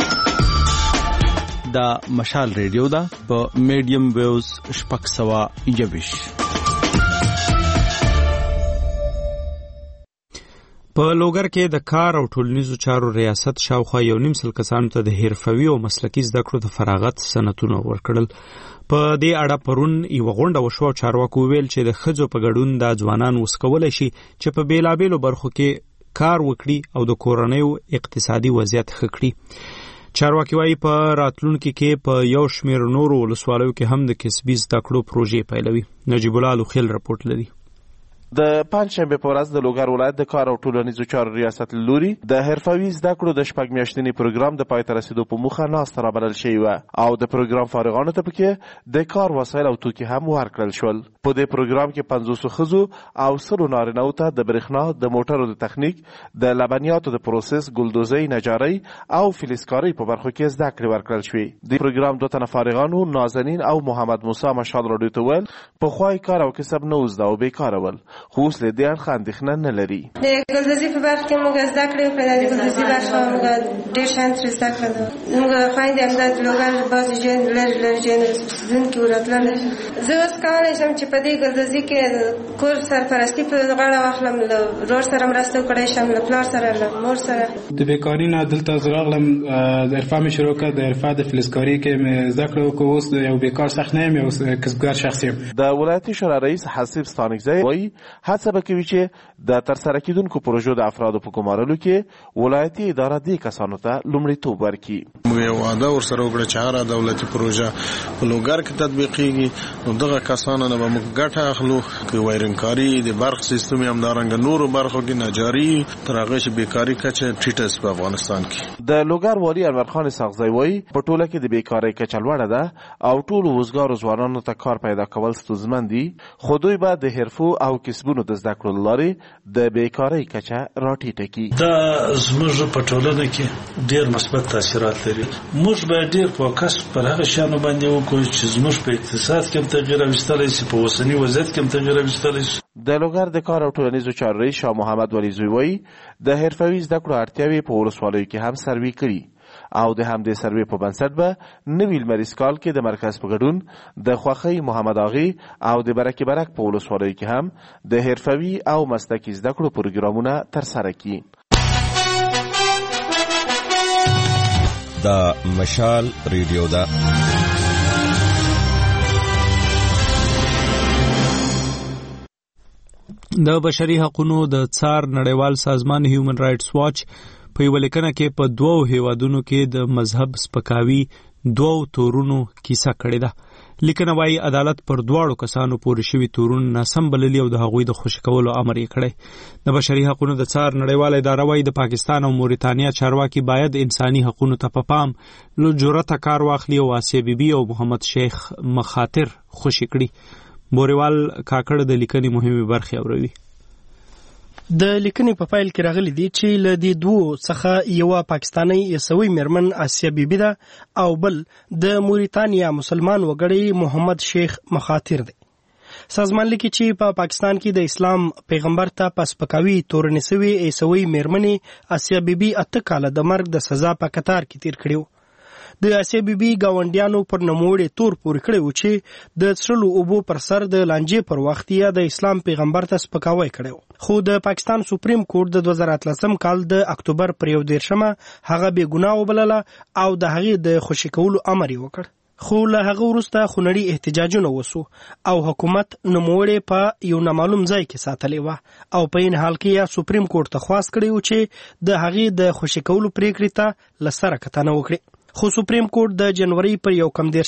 دا مشال ریډیو ده په میډیم ویوز 621. په لوګر کې د کار او ټولنیزو چارو ریاست شاوخوا 1.5 کسانو ته د حرفوي او مسلکي زده کړو د فراغت سنتونه ورکړل. په دې اړه پرون یو غونډه وشوه. چارواکو ویل چې د ښځو په ګډون د ځوانان وسکولی شي چې په بیلابیلو برخو کې کار وکړي او د کورنیو اقتصادي وضعیت ښه کړي. چارواکي وایي په راتلونکي کې په یو شمېر نورو ولسوالیو کې هم د کسبي زده کړو پروژې پیلوي. نجیب الله لوخیل رپورټ لري. د پنځشنبه په ورځ د لوګر ولایت د کار او ټولنیزو چارو ریاست لوري د حرفوي زده کړو د 6 میاشتنی پروګرام د پای ته رسیدو په موخه ناسته رابلل شوې وه او د پروګرام فارغانو ته پکې د کار وسایل او توکي هم ورکړل شول. په دې پروګرام کې 500 ښځو او 100 نارینه‌و ته د برېښنا، د موټرو د تخنیک، د لبنیاتو د پروسس، ګلدوزۍ، نجارۍ او فلزکارۍ په برخو کې زده کړې ورکړل شوې. د پروګرام 2 تنه فارغانو نازنین او محمد موسی مشال راډیو ته ویل په خوای کار او کسب نه وزده او بیکاره ول، خو اوس له دې اړخه اندېښنه نه لري. د ګلدوزۍ په برخه کې موږ زده کړې وکړې. د ګلدوزۍ برخه موږ ډېر شیان ترې زده کړل. موږ خویندې همدا د لوګر بعضې ځایونه لرې ځایونه ستونزونکي ورتلل. زه اوس کولی شم چې په دې ګلدوزۍ کې کور سرپرستي په غاړه واخلم، له ورور سره مرسته وکړی شم، له پلار سره، له مور سره. د بیکاري نه دلته زه راغلم، د حرفه مې شروع کړه. د حرفه د فلزکاري کې مې زده کړه وکړه. اوس یو بیکار شخص نه یم، یو کسبګر شخص یم. د ولایتي شورا رئیس حسیب ستانکزی وایي هڅه به کوي چې د ترسره کیدونکو پروژو د افرادو په ګمارلو کې ولایتي اداره دې کسانو ته لومړیتوب ورکړي. موږ یو وعده ورسره وکړه چې هره دولتي پروژه په لوګر کې تطبیقیږي، نو دغه کسانو نه به موږ ګټه اخلو. که وایرنګکاري، د برق سیستم هم دارنګه نورو برخو کې نجاري، تر هغه چې بیکاري کچه ټیټه په افغانستان کې. د لوګر والي انور خان ساغزی وایي په ټوله کې د بیکارۍ کچه لوړه ده او ټولو وزګارو ځوانانو ته کار پیدا کول ستونزمن دي، خو دوی به د حرفو او کسبونو د زده کړو لارې د بیکارۍ کچه راټیټه کړي. دا زموږ په ټولنه کې ډېر مثبت تاثیرات لري. موږ باید ډېر فوکس پر هغه شیانو باندې وکړو چې زموږ په اقتصاد کې هم تغییر راوستلی شي، په اوسني وضعیت کې هم تغییر راوستلی شي. د لوګر د کار او ټولنیزو چارو رئیس شاه محمد ولیزوی وایي د حرفوي زده کړو اړتیاوې په ولسوالیو کې هم سروې کړي او د همدې سروې په بنسټ به نوي لمریز کال کې د مرکز په ګډون د خوښۍ محمد اغي او د برکې برک په ولسوالیو کې هم د حرفوي او مسلکي زده کړو پروګرامونه ترسره کړي. دا مشال ریډیو ده. د بشري حقوقو د څار نړیوال سازمان هیومن رائټس واچ په یوه لیکنه کې په 2 هیوادونو کې د مذهب سپکاوي 2 تورونو کیسه کړې ده. لیکنه وايي عدالت پر 2 کسانو پورې شوي تورونه ناسم بللي او د هغوی د خوشي کولو امر یې کړی. د بشري حقوقو د څار نړیواله اداره وايي د پاکستان او موريتانیا چارواکي باید انساني حقوقو ته په پام له جرأته کار واخلي او آسیه بیبي او محمد شیخ مخاطر خوشي کړي. بوریوال کاکړ د لیکنې مهمه برخه اوروي. د لیکنې په فایل کې راغلي دي چې له دې 2 څخه یو پاکستانی یسوي مرمن آسیه بیبي ده او بل د موريتانیا مسلمان وګړی محمد شیخ مخاطر دی. سازمان لیکي چې په پاکستان کې د اسلام پیغمبر ته پسپکاوي تورنې سوي یسوي مرمنې آسیه بیبي 8 کاله د مرګ د سزا په قطار کې تیر کړیو. د آسیه بیبي گاونډیانو پر نموړې تور پورې کړی و چې د څښلو اوبو پر سر د لانجې پر وخت یې د اسلام پیغمبر ته سپکاوی کړی، خو د پاکستان سپریم کورټ د 2013 کال د اکتوبر پر 11 هغه بې ګناه وبلله او د هغې د خوشي کولو امر یې وکړ. خو له هغه وروسته خونړي احتجاجونه وسو او حکومت نوموړی په یو نامعلوم ځای کې ساتلی و او په این حال کې یا سپریم کورټ ته خواست کړی و چې د هغې د خوشي کولو پریکړې ته له سره کتنه وکړي، خو سپریم کورټ د جنوري پر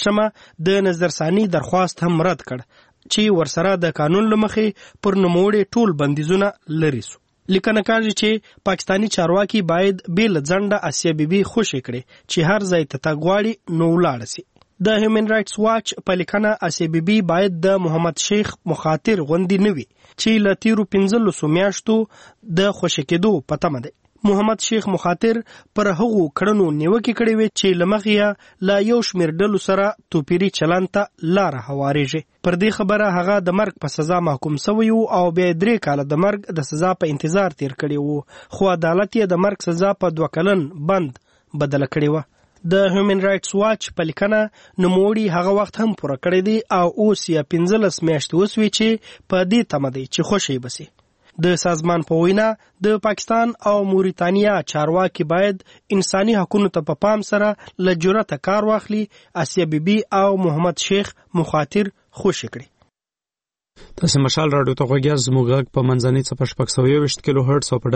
1 د نظرثاني درخواست هم رد کړ چې ورسره د قانون له مخې پر نوموړی ټول بندیزونه لرې سو. لیکنه کاږي چې پاکستانی چارواکي باید بېله ځنډه اسیا بیبي خوشي کړي چې هر ځای ته تګ غواړي نو ولاړه سي. د هیومن رائټس واچ په لیکنه اسیا بیبي باید د محمد شیخ مخاطر غوندي نه وي چې له تیرو 15 میاشتو د خوشي کېدو په تمه دی. محمد شیخ مخاطر پر هغو کړنو نیوکې کړې وې چې له مخې له یو شمېر ډلو سره توپیري چلند ته لاره هوارېږي. پر دې خبره هغه د مرګ په سزا محکوم سوی و او بیا 3 کاله د مرګ د سزا په انتظار تیر کړی و، خو عدالت یې د مرګ سزا په 2 کلن بند بدله کړې وه. د هیومن رائټس واچ په لیکنه نوموړي هغه وخت هم پوره کړی دی او اوس یا 15 میاشتې وسوي چې په دې تمه دی چې خوشي بسي. د سازمان په وینا د پاکستان او موریتانیا چارواکي باید انساني حقوقو ته په پام سره له جرأته کار واخلي، اسیا بیبي او محمد شیخ مخاطر خوشي کړي. تاسو مشال رادیو ته غوږی زموږ غږ په منځنۍ څپه 620 کیلو هرتز او په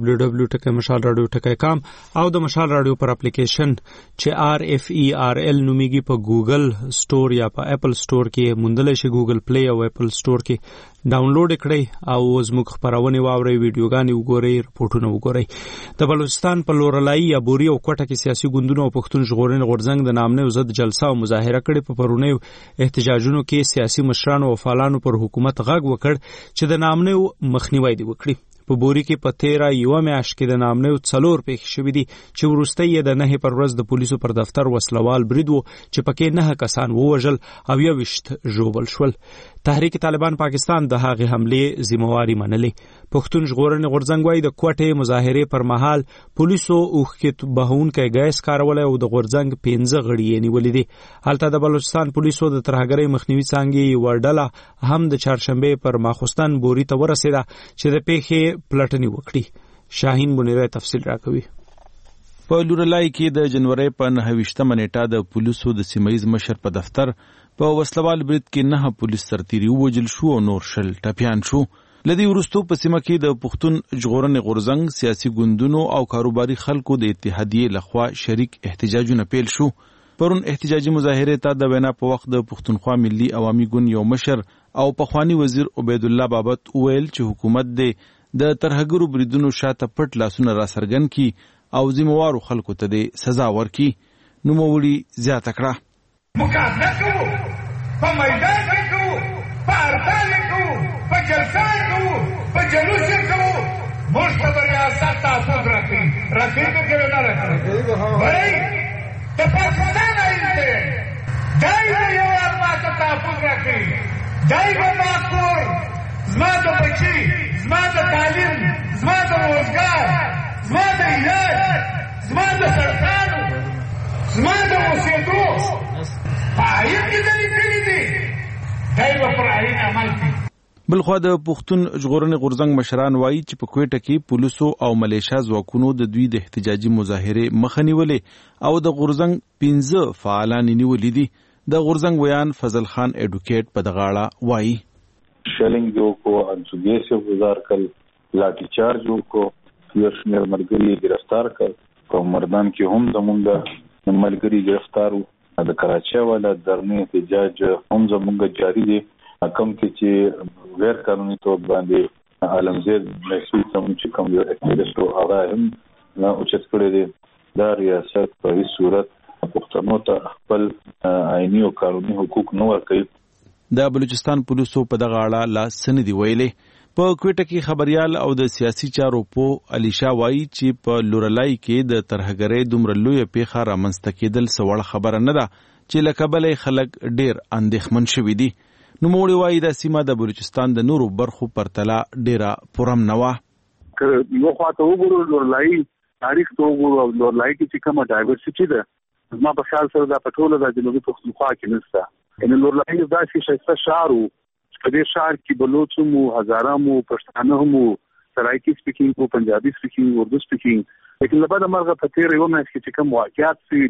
www.mashalradio.com او د مشال رادیو پر اپلیکیشن چې RFERL نومیږي په ګوګل سٹور یا په اپل سٹور کې موندل شي، ګوګل پلی او اپل سٹور کې ډاونلوډ کړئ او زموږ خبرونه واورئ، ویډیوګانې وګورئ، رپورټونه وګورئ. د بلوچستان په لورلای یا بوري او کوټه کې سیاسي ګوندونو او پښتون ژغورنې غورځنګ د نامنې ضد جلسه او مظاهره کړې. په پرونیو احتجاجونو کې سیاسي مشرانو او فعالانو پر حکومت غږ وکړ چې د نامنې مخنیوي دی وکړي. په بوري کې په 13 میاشت کې د نامنې 4 پیښې شوې دي چې وروسته یې د 9 پر ورځ د پولیسو پر دفتر وسلوال برید و چې پکې 9 کسان ووژل او 21 ژوبل شول. تحریک طالبان پاکستان د هغې حملې ذمہواري منلې. پښتون ژغورنې غورځنګ وايي د کوټې مظاهرې پر مهال پولیسو اوښکې بهونکی ګیس کارولی او د غورځنګ 15 غړي یې نیولي دي. هلته د بلوچستان پولیسو د ترهګرۍ مخنیوي څانګې یوه ډله هم د چهارشنبې پر ماخوستن بوري ته ورسېده چې د پیښې پلټنې وکړي. شاهین بنیری تفصیل راکوي. په لورلای کې د جنوري په 29 نیټه د پولیسو د سیمایي مشر په دفتر په وسلوال برید کې 9 پولیس سرتیري ووژل شو او نور شل ټپیان شو. لدی ورستو په سیمه کې د پښتون ژغورنې غورځنګ، سیاسي ګوندونو او کاروباري خلکو د اتحادیې لخوا شریک احتجاجونه پیل شو. پرون احتجاجي مظاهرې ته د وینا په وخت د پښتونخوا ملي عوامي ګوند یو مشر او پخوانی وزیر عبید الله بابت وویل چې حکومت د ترهګرو بریدونو شاته پټ لاسونه را څرګند کړي او ذمہوارو خلکو ته د سزا ورکړي. نوموړي زیاته کړه مقابله کوو، په میدان کې کوو، په هرتال کوو، په جلسه کوو، په جلوس کوو. موږ ته به ریاست تحفظ راکوي که کوي نه راکوي. وایي د پاکستان آئین دی، دی به یو ما ته تحفظ راکوي، دی به ما کور، زما د بچي، زما د تعلیم، زما د روزګار، زما د علاج، زما د سرطانو، زما د اوسېدو بلخوا د پښتون ژغورنې غورځنګ مشران وایي چې په کوټه کې پولیسو او ملیشیا ځواکونو د دوی د احتجاجي مظاهرې مخه نیولې او د غورځنګ 15 فعالان نیولې دي. د غورځنګ ویان فضل خان ایډوکیټ په دغاړه وایي شلنګ جو کو انسوګي سے گزار کل لاٹھی چارج کو یو شمیر مرګري گرفتار کړ او مردان کې هم زمونږ مرګري گرفتارو د کراچۍ والا درنې احتجاج هم زمونږ جاری دي. کم کې چې غیر قانوني تور باندې عالمزید مسعود سم چې کوم یو اکټیویسټ هغه هم اوچت کړی دی. دا ریاست په هیڅ صورت پښتنو ته خپل آئینی او قانوني حقوق نه ورکوي. د بلوچستان پولیسو په دغه اړه لا څه نه دي ویلي. په کوټه کې خبريال او د سیاسي چارو په علیشا وایي چې په لورلای کې د ترهګرۍ دومره لویه پیښه رامنځته کېدل څه وړ خبره نه ده چې له کبله خلک ډېر اندېښمن شوي دي. نوموړي وایي دا سیمه د بلوچستان د نورو برخو پرتله ډېره پرامنه وه. که یو خواته وګورو لورلای تاریخ ته وګورو او لورلای کې چې کومه ډایورسټي ده زما په خیال سره دا په ټوله د جنوبي پښتونخوا کې نشته. یعنې لورلای داسې ښایسته ښار و چې په دې ښار کې بلوچ هم و، هزاره هم و، پښتانه هم و، سرایکي سپیکینګ و، پنجابي سپیکینګ، اردو سپیکینګ. لیکن له بده مرغه په تېره یوه میاشت کې چې کوم واقعات شوي دي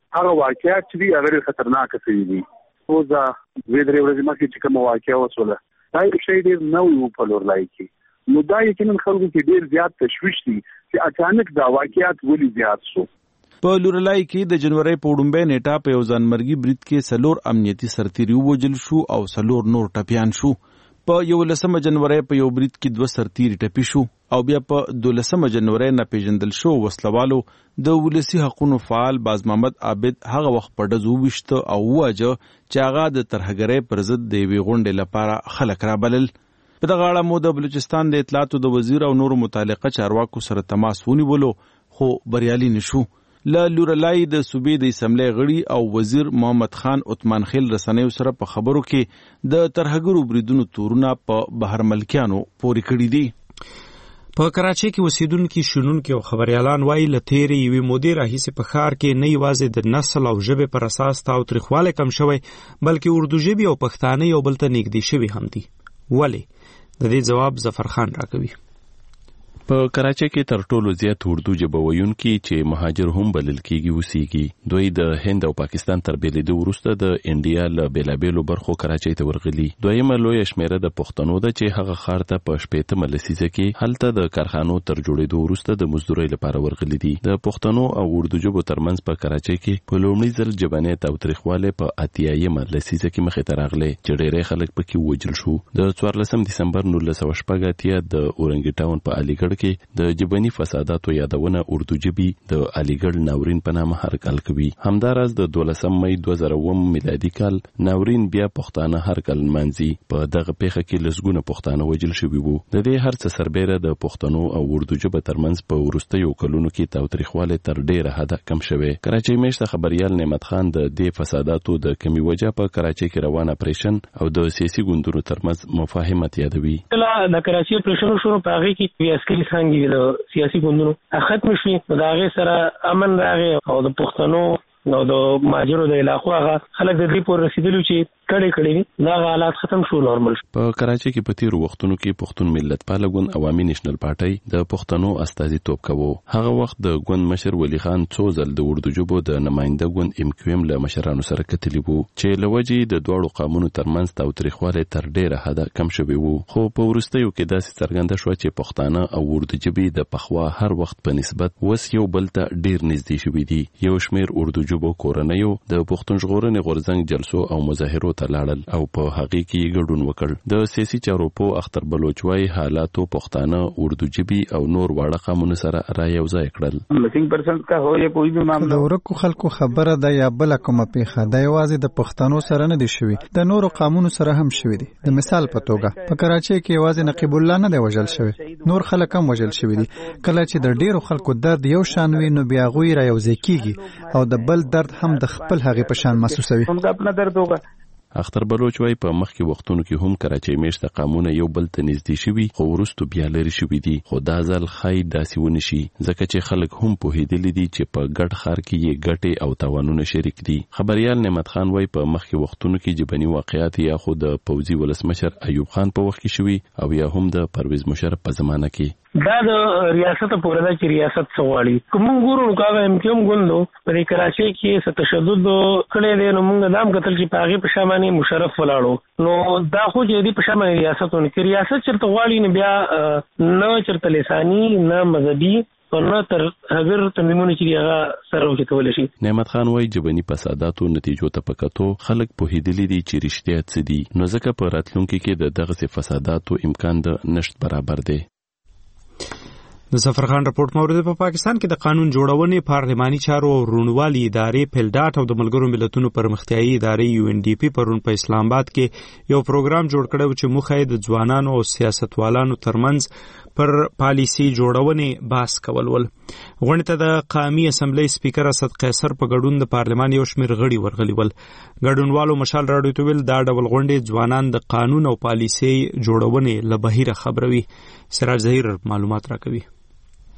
هغه واقعیت چې هغه خطرناک دي. او دا ویډیو ورځې مخکې چې کوم واقعیا وسوله دا یو شی ډیر نو په لور لایکی. نو دا یقینا خلکو کې ډیر زیات تشویش دي چې اچانک دا واقعیت ولې زیات شو. په لورلای کې د جنوري په وړاندې نیټه په یو ځانمرګي برید کې 4 امنیتي سرتیري وژل شو او 4 نور ټپیان شو. په 11 جنوري په یو برید کې 2 سرتیري ټپي شو او بیا په 12 جنوري نه پیژندل شو وسلوالو د ولسی حقوقو فعال باز محمد عابد هغه وخت په دزو وشته او واجه چې هغه د ترهګرۍ پر ضد د وی غونډې لپاره خلک را بلل. په دغه اړه مو د بلوچستان د اطلاعاتو د وزیر او نور متعلقه چارواکو سره تماس ونیولو خو بریالي نشو. له لورلای د صوبې د اسمبلی غړي او وزیر محمد خان عثمان خیل رسنیو سره په خبرو کې د ترهګرو بریدونو تورونه په بهر ملکیانو پورې کړي دي. په کراچۍ کې اوسیدونکي شنونکي او خبريالان وایي لتهري یوې مودې راهیسې په ښار کې نه یوازې د نسل او ژبې پر اساس تاوتریخوالی کم شوی بلکې اردو ژبې او پښتانه یو بل ته نږدې شوي هم دي. ولې؟ د دې جواب ظفر خان راکوي. په کراچۍ کې تر ټولو زیات اردو ژبه ویونکي چې مهاجر هم بلل کېږي اوسېږي. دوی د هند او پاکستان تر بېلېدو وروسته د انډیا له بېلابېلو برخو کراچۍ ته ورغلي. دویمه لویه شمېره د پښتنو ده چې هغه ښار ته په 80مه لسیزه کې هلته د کارخانو تر جوړېدو وروسته د مزدورۍ لپاره ورغلي دي. د پښتنو او اردو ژبو ترمنځ په کراچۍ کې په لومړي ځل ژبنی تاوتریخوالی په 80مه لسیزه کې مخې ته راغلی چې ډېری خلک پکې ووژل شو. د 14 دسمبر 1986 د اورنګ ټاون په علیګړ کې د ژبني فساداتو یادونه اردو ژبې د علیګړ ناورین په نامه هرکل کوي. همداراز د 12 مې 2000 میلادي کال ناورین بیا پښتانه هرکل منځي. په دغه پیښه کې لسګونه پښتانه وژل شوي وو. د دې هر څه سربېره د پښتنو او اردو ژبه ترمنځ په وروستیو کلونو کې تاوتریخوالی تر ډیره حده کم شوی. کراچۍ میشته خبريال نعمت خان د دې فساداتو د کمی وجه په کراچۍ کې روان اپریشن او د سیاسي ګوندونو ترمنځ مفاهمت یادوي. د کراچۍ اپریشن شروع په هغه کې عسکري څنګه د سیاسي ګوندونو ختم شي دا غي سره امن راغی او د پښتنو نو د ماجرو د علاقو هغه خلک د دې پور رسیدلو چې کړي دا حالات ختم شو نورمال. په کراچۍ کې په تیرو وختونو کې پښتون ملت پاله ګوند عوامي نېشنل پارټي د پښتنو استازیتوب کاوه. هغه وخت د ګوند مشر ولی خان څو ځل د اردو ژبو د نماینده ګوند MQM له مشرانو سره کتلی وو چې لوجې د دوړو قانونو ترمنځ تاوتریخوالی تر ډیره حده کم شوی وو. خو په وروستیو کې داسې څرګنده شو چې پښتانه او اردو ژبې د پخوا هر وخت په نسبت وس یو بل ته ډیر نږدې شوي دي. یو شمیر اردو ژبو کورنیو د پښتون ژغورنې غورځنګ جلسو او مظاهرو ته لاړل او په هغه کې ګډون وکړ. د سیاسي چارو په اختر بلوچ وايي حالاتو پښتانه اردو ژبې او نور واړه قومونه سره را یو ځای کړل. 30% کا هو یا کوئی بھی معاملہ د ورکو خلکو خبره ده یا بل کومه پیخه د یوازې د پښتنو سره نه دي شوی د نورو قومونو سره هم شوی دي. د مثال په توګه په کراچۍ کې یوازې نقیب الله نه دی وژل شوی نور خلک هم وژل شوی دي. کله چې د ډیرو خلکو درد یو شان وي نو بیا غوی را یو ځای کیږي او د بل درد هم د خپل هغه په شان محسوسوي. ان کا اپنا درد ہوگا. اختر بلوچ وايي په مخکې وختونو کې هم کراچۍ میشته قامونه یو بل ته نږدې شوي خو وروسته بیا لرې شوي دي. خو دا ځل ښایي داسې ونه شي ځکه چې خلک هم پوهېدلي دي چې په ګډ ښار کې یې ګټې او تاوانونه شریک دي. خبریال نعمت خان وايي په مخکې وختونو کې ژبني واقعیات یا خو د پوځي ولسمشر ایوب خان په وخت کې شوي او یا هم د پرویز مشرف په زمانه کې. دا د ریاست پورې دا چې ریاست سوالي کوم ګورو کاغه MQM ګوندو په کراچۍ کې ستشدد کړي دي نو موږ دام قتل چې پاغي په شاماني مشرف ولاړو نو دا خو چې دی په شاماني ریاستونه کې ریاست چرته غواړي نه بیا نه چرته لساني نه مذهبي او نه تر هغه تنظیمونه چې هغه سره وکړل شي. نعمت خان وايي ژبني فساداتو نتیجو ته پکاتو خلک په هیدلې دي چې رښتیا څه دي نو ځکه په راتلونکو کې د دغه فساداتو امکان د نشټ برابر دی. د ظفر خان رپورت مورد په پاکستان کې د قانون جوړونې پارلماني چارو او رونوالي ادارې پلډاټ او د ملګرو ملتونو پرمختیایي ادارې UNDP پرون په اسلام آباد کې یو پروګرام جوړ کړو چې موخه یې د ځوانانو او سیاستوالانو ترمنځ پر پالیسي جوړونې بحث کول ول. غونډې ته د قومي اسمبلی سپیکر اسد قیصر په ګډون د پارلمان یو شمېر غړي ورغلي ول. ګډونوالو مشال راډیو ته ویل دا ډول غونډې ځوانان د قانون او پالیسي جوړونې له بهیره خبروي. سراج ظهیر معلومات راکوي.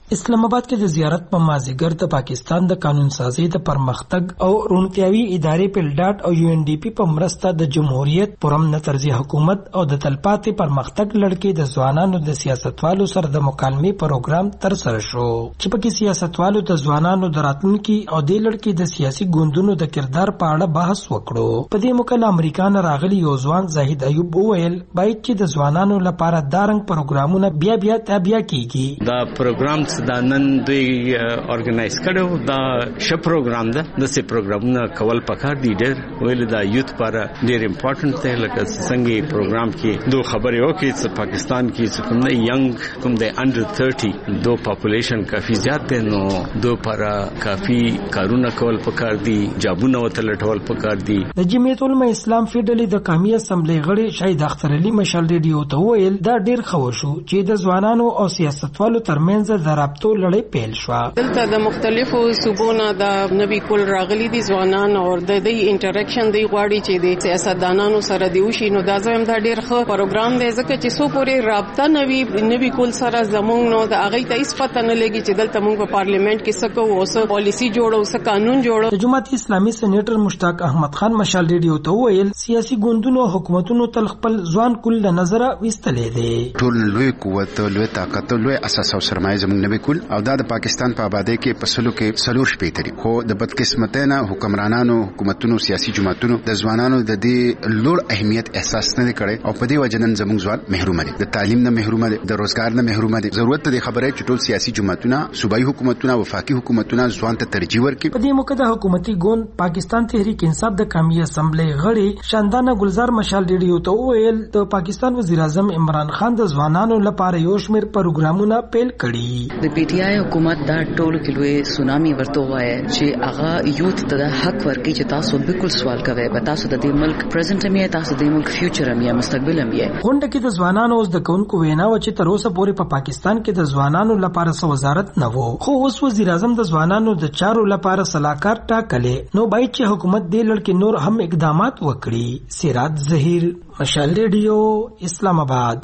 اسلام آباد کې د زیارت په مازیګر د پاکستان د قانون سازي د پرمختګ او روڼتیاوي ادارې پلډاټ او UNDP په مرسته د جمهوریت پرامن طرزي حکومت او د تلپاتې پرمختګ لړکې د ځوانانو د سیاستوالو سره د مکالمې پروګرام ترسره شو چې پکې سیاستوالو د ځوانانو د راتلونکي او د لړکې د سیاسي ګوندونو د کردار په اړه بحث وکړو. په دې موقع له امریکا نه راغلي یو ځوان زاهد ایوب وویل باید چې د ځوانانو لپاره دارنګ پروګرامونه بیا تابع کیږي. دا پروګرام دا نن دوی ارګنایز کړو دا ش پروګرام ده د سي پروګرامونه کول پکار دي ډېر ویل دا یوت پر ډېر امپورټنت دی لکه څنګه پروګرام کې دو خبرې وکړي چې پاکستان کې کوم نه ینګ کوم د انډر 30 دو پاپولیشن کافي زیات دی نو دو پر کافي کارونه کول پکار دي جابونه وتلټول پکار دي. د جمعیت العلماء اسلام فدرالي د قومي اسمبلی غړي شهید اختر علي مشال ریډیو ته ویل دا ډېر خو شو چې د ځوانانو او سیاستوالو ترمنځ د رابطو لړۍ پیل شو. دلته د مختلفو صوبونو د نبی کول راغلي دي ځوانان او د دې انټریکشن دی غواړي چې د سیاستدانانو سره دی وشي نو دا زم دا ډیر ښه پروګرام دی ځکه چې سو پورې رابطه نبی کول سره زمونږ نو د هغه ته هیڅ پته نه لګي چې دلته موږ په پارلیمنت کې څه کوو او څه پالیسی جوړو څه قانون جوړو. د جماعت اسلامي سېنیټر مشتاق احمد خان مشال ریډیو ته ویل سیاسي ګوندونو او حکومتونو تل خپل ځوان کول له نظره وستلې دي. ټول لوی قوت لوی طاقت لوی اساس او سرمایه زموږ نبی کول او دا د پاکستان په آبادی کې په سلو کې سلور شپې تری خو د بدقسمتۍ نه حکمرانانو حکومتونو سیاسي جماعتونو د ځوانانو د دې لوړ اهمیت احساس نه کړي او په دې وجه نن زموږ ځوان محروم دي د تعلیم نه محروم دي د روزګار نه محروم دي. ضرورت دی خبره چې ټول سیاسي جماعتونه صوبایي حکومتونه وفاقي حکومتونه ځوان ته ترجیح ورکړي. په دې موقع د حکومتي ګوند پاکستان تحریک انصاف د قومي اسمبلی غړي شاندانه گلزار مشال ریډیو ته ویل د پاکستان وزیر اعظم عمران خان د ځوانانو لپاره یو شمېر پروګرامونه پیل کړي. د پی ټی آی حکومت دا ټولو کې لوی سونامي ورته وایي چې هغه یوت ته د حق ورکړي چې تاسو بالکل سوال کوئ به تاسو د دې ملک پریزنټ هم یې تاسو د دې ملک فیوچر هم یې مستقبل هم یې. غونډه کې د ځوانانو اوس د کونکو وینا و چې تر اوسه پورې په پاکستان کې د ځوانانو لپاره څه وزارت نه وو خو اوس وزیر اعظم د ځوانانو د چارو لپاره صلاحکار ټاکلې نو باید چې حکومت دې لړ نور هم اقدامات وکړي. سراج ظهیر مشال ریډیو اسلام آباد.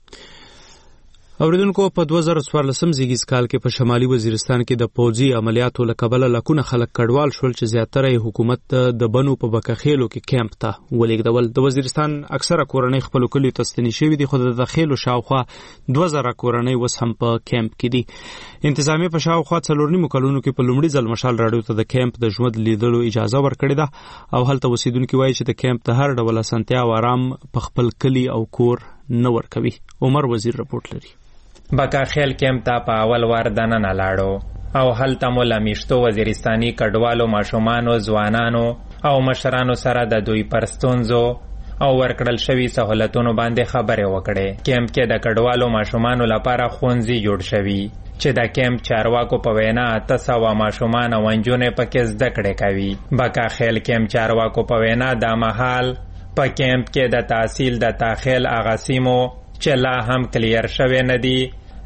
اوریدونکو په 2014 زیږیز کال کې په شمالي وزیرستان کې د پوځي عملیاتو لکبله لکونه خلک کډوال شول چې زیاتره حکومت د بنو په بکخېلو کې کیمپ ته ولېږدول. د وزیرستان اکثره کورنۍ خپل کلیو ته ستنې شوې دي خو د خېلو شاوخوا 2000 کورنۍ وس هم په کیمپ کې دي. انتظامیه په شاوخوا 4.5 کلونو کې په لومړي ځل مشال راډیو ته د کیمپ د ژوند لیدلو اجازه ورکړې ده او هلته اوسیدونکو وایي چې د کیمپ ته هر ډول اسانتیا او آرام په خپل کلی او کور نه ورکوي. عمر وزیر رپورټ لري. بکاخیل کیمپ ته په اول وار دننه لاړو او هلته مو له میشتو وزیرستاني کډوالو ماشومانو ځوانانو او مشرانو سره د دوی پر ستونزو او ورکړل شوي سهولتونو باندې خبرې وکړې. کیمپ کې د کډوالو ماشومانو لپاره ښوونځي جوړ شوي چې د کیمپ چارواکو په وینا 800 ماشومان او نجونې پکې زده کړې کوي. بکاخیل کیمپ چارواکو په وینا دا مهال په کیمپ کې د تحصیل د تاخیل هغه سیمو چې لا هم کلیر شوی نه دي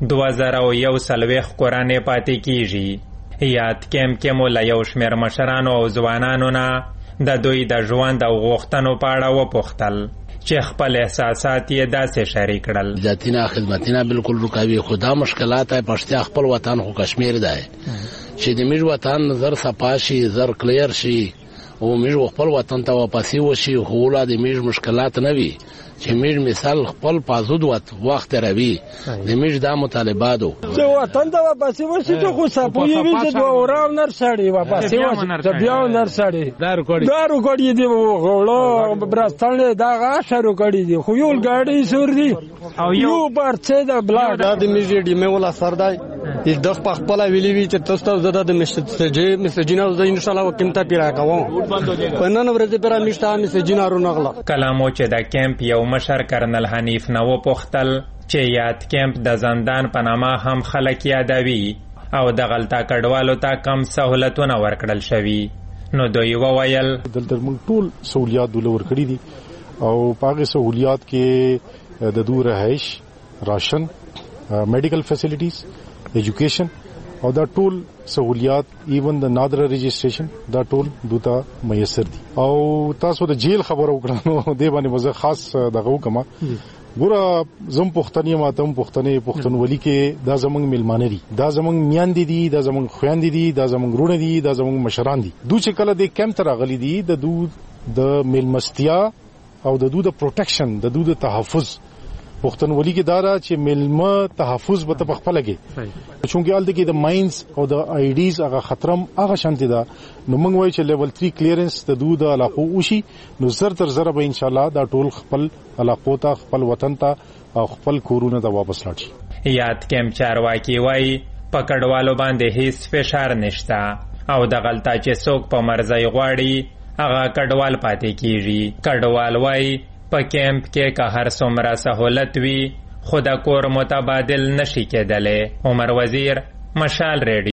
2041 کورانې پاتې کیږي. یاد کیمپ کې مو له یو شمېر مشرانو او ځوانانو نه د دوی د ژوند او غوښتنو په اړه وپوښتل چې خپل احساسات یې داسې شریک کړل. ذاتینا خدمتینا بالکل رکاوي خدا مشکلات پښتیا خپل وطن خو کشمیر دی چې د میژ وطن زر صفاشي زر کلیر شي او میژ خپل وطن ته واپسی وشي خو لا د میژ مشکلات نه وي چې میژ مثال خپل پازود وخت روي د میژ د مطالباتو چې وطن ته واپسی وشي چې خو صفوي وي چې دوه اورام نر سړی واپسی وشي چې بیا نر سړی دارو کړی دی غوړو برستان دا غاشرو کړی دی خو یو ګاډي سور دی او یو پرڅه د بلاک د میژ دی مې ولا سردای د خپل ویلی وی چې تاسو زده د مسجینو د ان شاء الله وکمته پیرا کوم په نن ورځ پر میشته مسجینو رونغله کلامو چې د کیمپ یو مشر کرنل حنیف نو پختل چې یاد کیمپ د زندان په نامه هم خلک یادوي او د غلطه کډوالو ته کم سہولتونه ورکړل شوي. نو دوی وویل دلته موږ ټول سہولیات دول ورکړي دي او پاګه سہولیات کې د دور رهائش راشن میډیکل فیسیلیټیز ایجوکیشن او دا ټول سہولیات ایون د نادره رجسٹریشن دا ټول دوته میسر دي. او تاسو د جیل خبرو وکړو دی باندې وزه خاص دغه وکما ګوره زم پښتني ماتم پښتونولي کې دا زمنګ ملمانه دي، دا زمنګ میاندې دي، دا زمنګ خويندې دي، دا زمنګ رونه دي، دا زمنګ مشران دي. دوی چې کله د کیمپ ته راغلي دي د ملمستیا او د پروټیکشن د تحفظ پښتونولي کې دارا چې ملمه تحفظ به په خپل کې چونګې ال دغه د ماینز او د آیډیز هغه خطرم هغه شانتي ده. نو موږ وایو چې لیول 3 کلیرنس د علاقو وشي، نو زر تر زر به ان شاء الله دا ټول خپل علاقو ته، خپل وطن ته او خپل کورونه ته واپس راشي. یاد کیمپ چارواکي وایي پکړوالو باندې هیڅ فشار نشته او د غلطه چې څوک په مرزي غواړي هغه کډوال پاتې کیږي. کډوال وایي په کیمپ کې که هر څومره سہولت وي خو د کور متبادل نشي کېدلی. عمر وزیر، مشال ریډیو.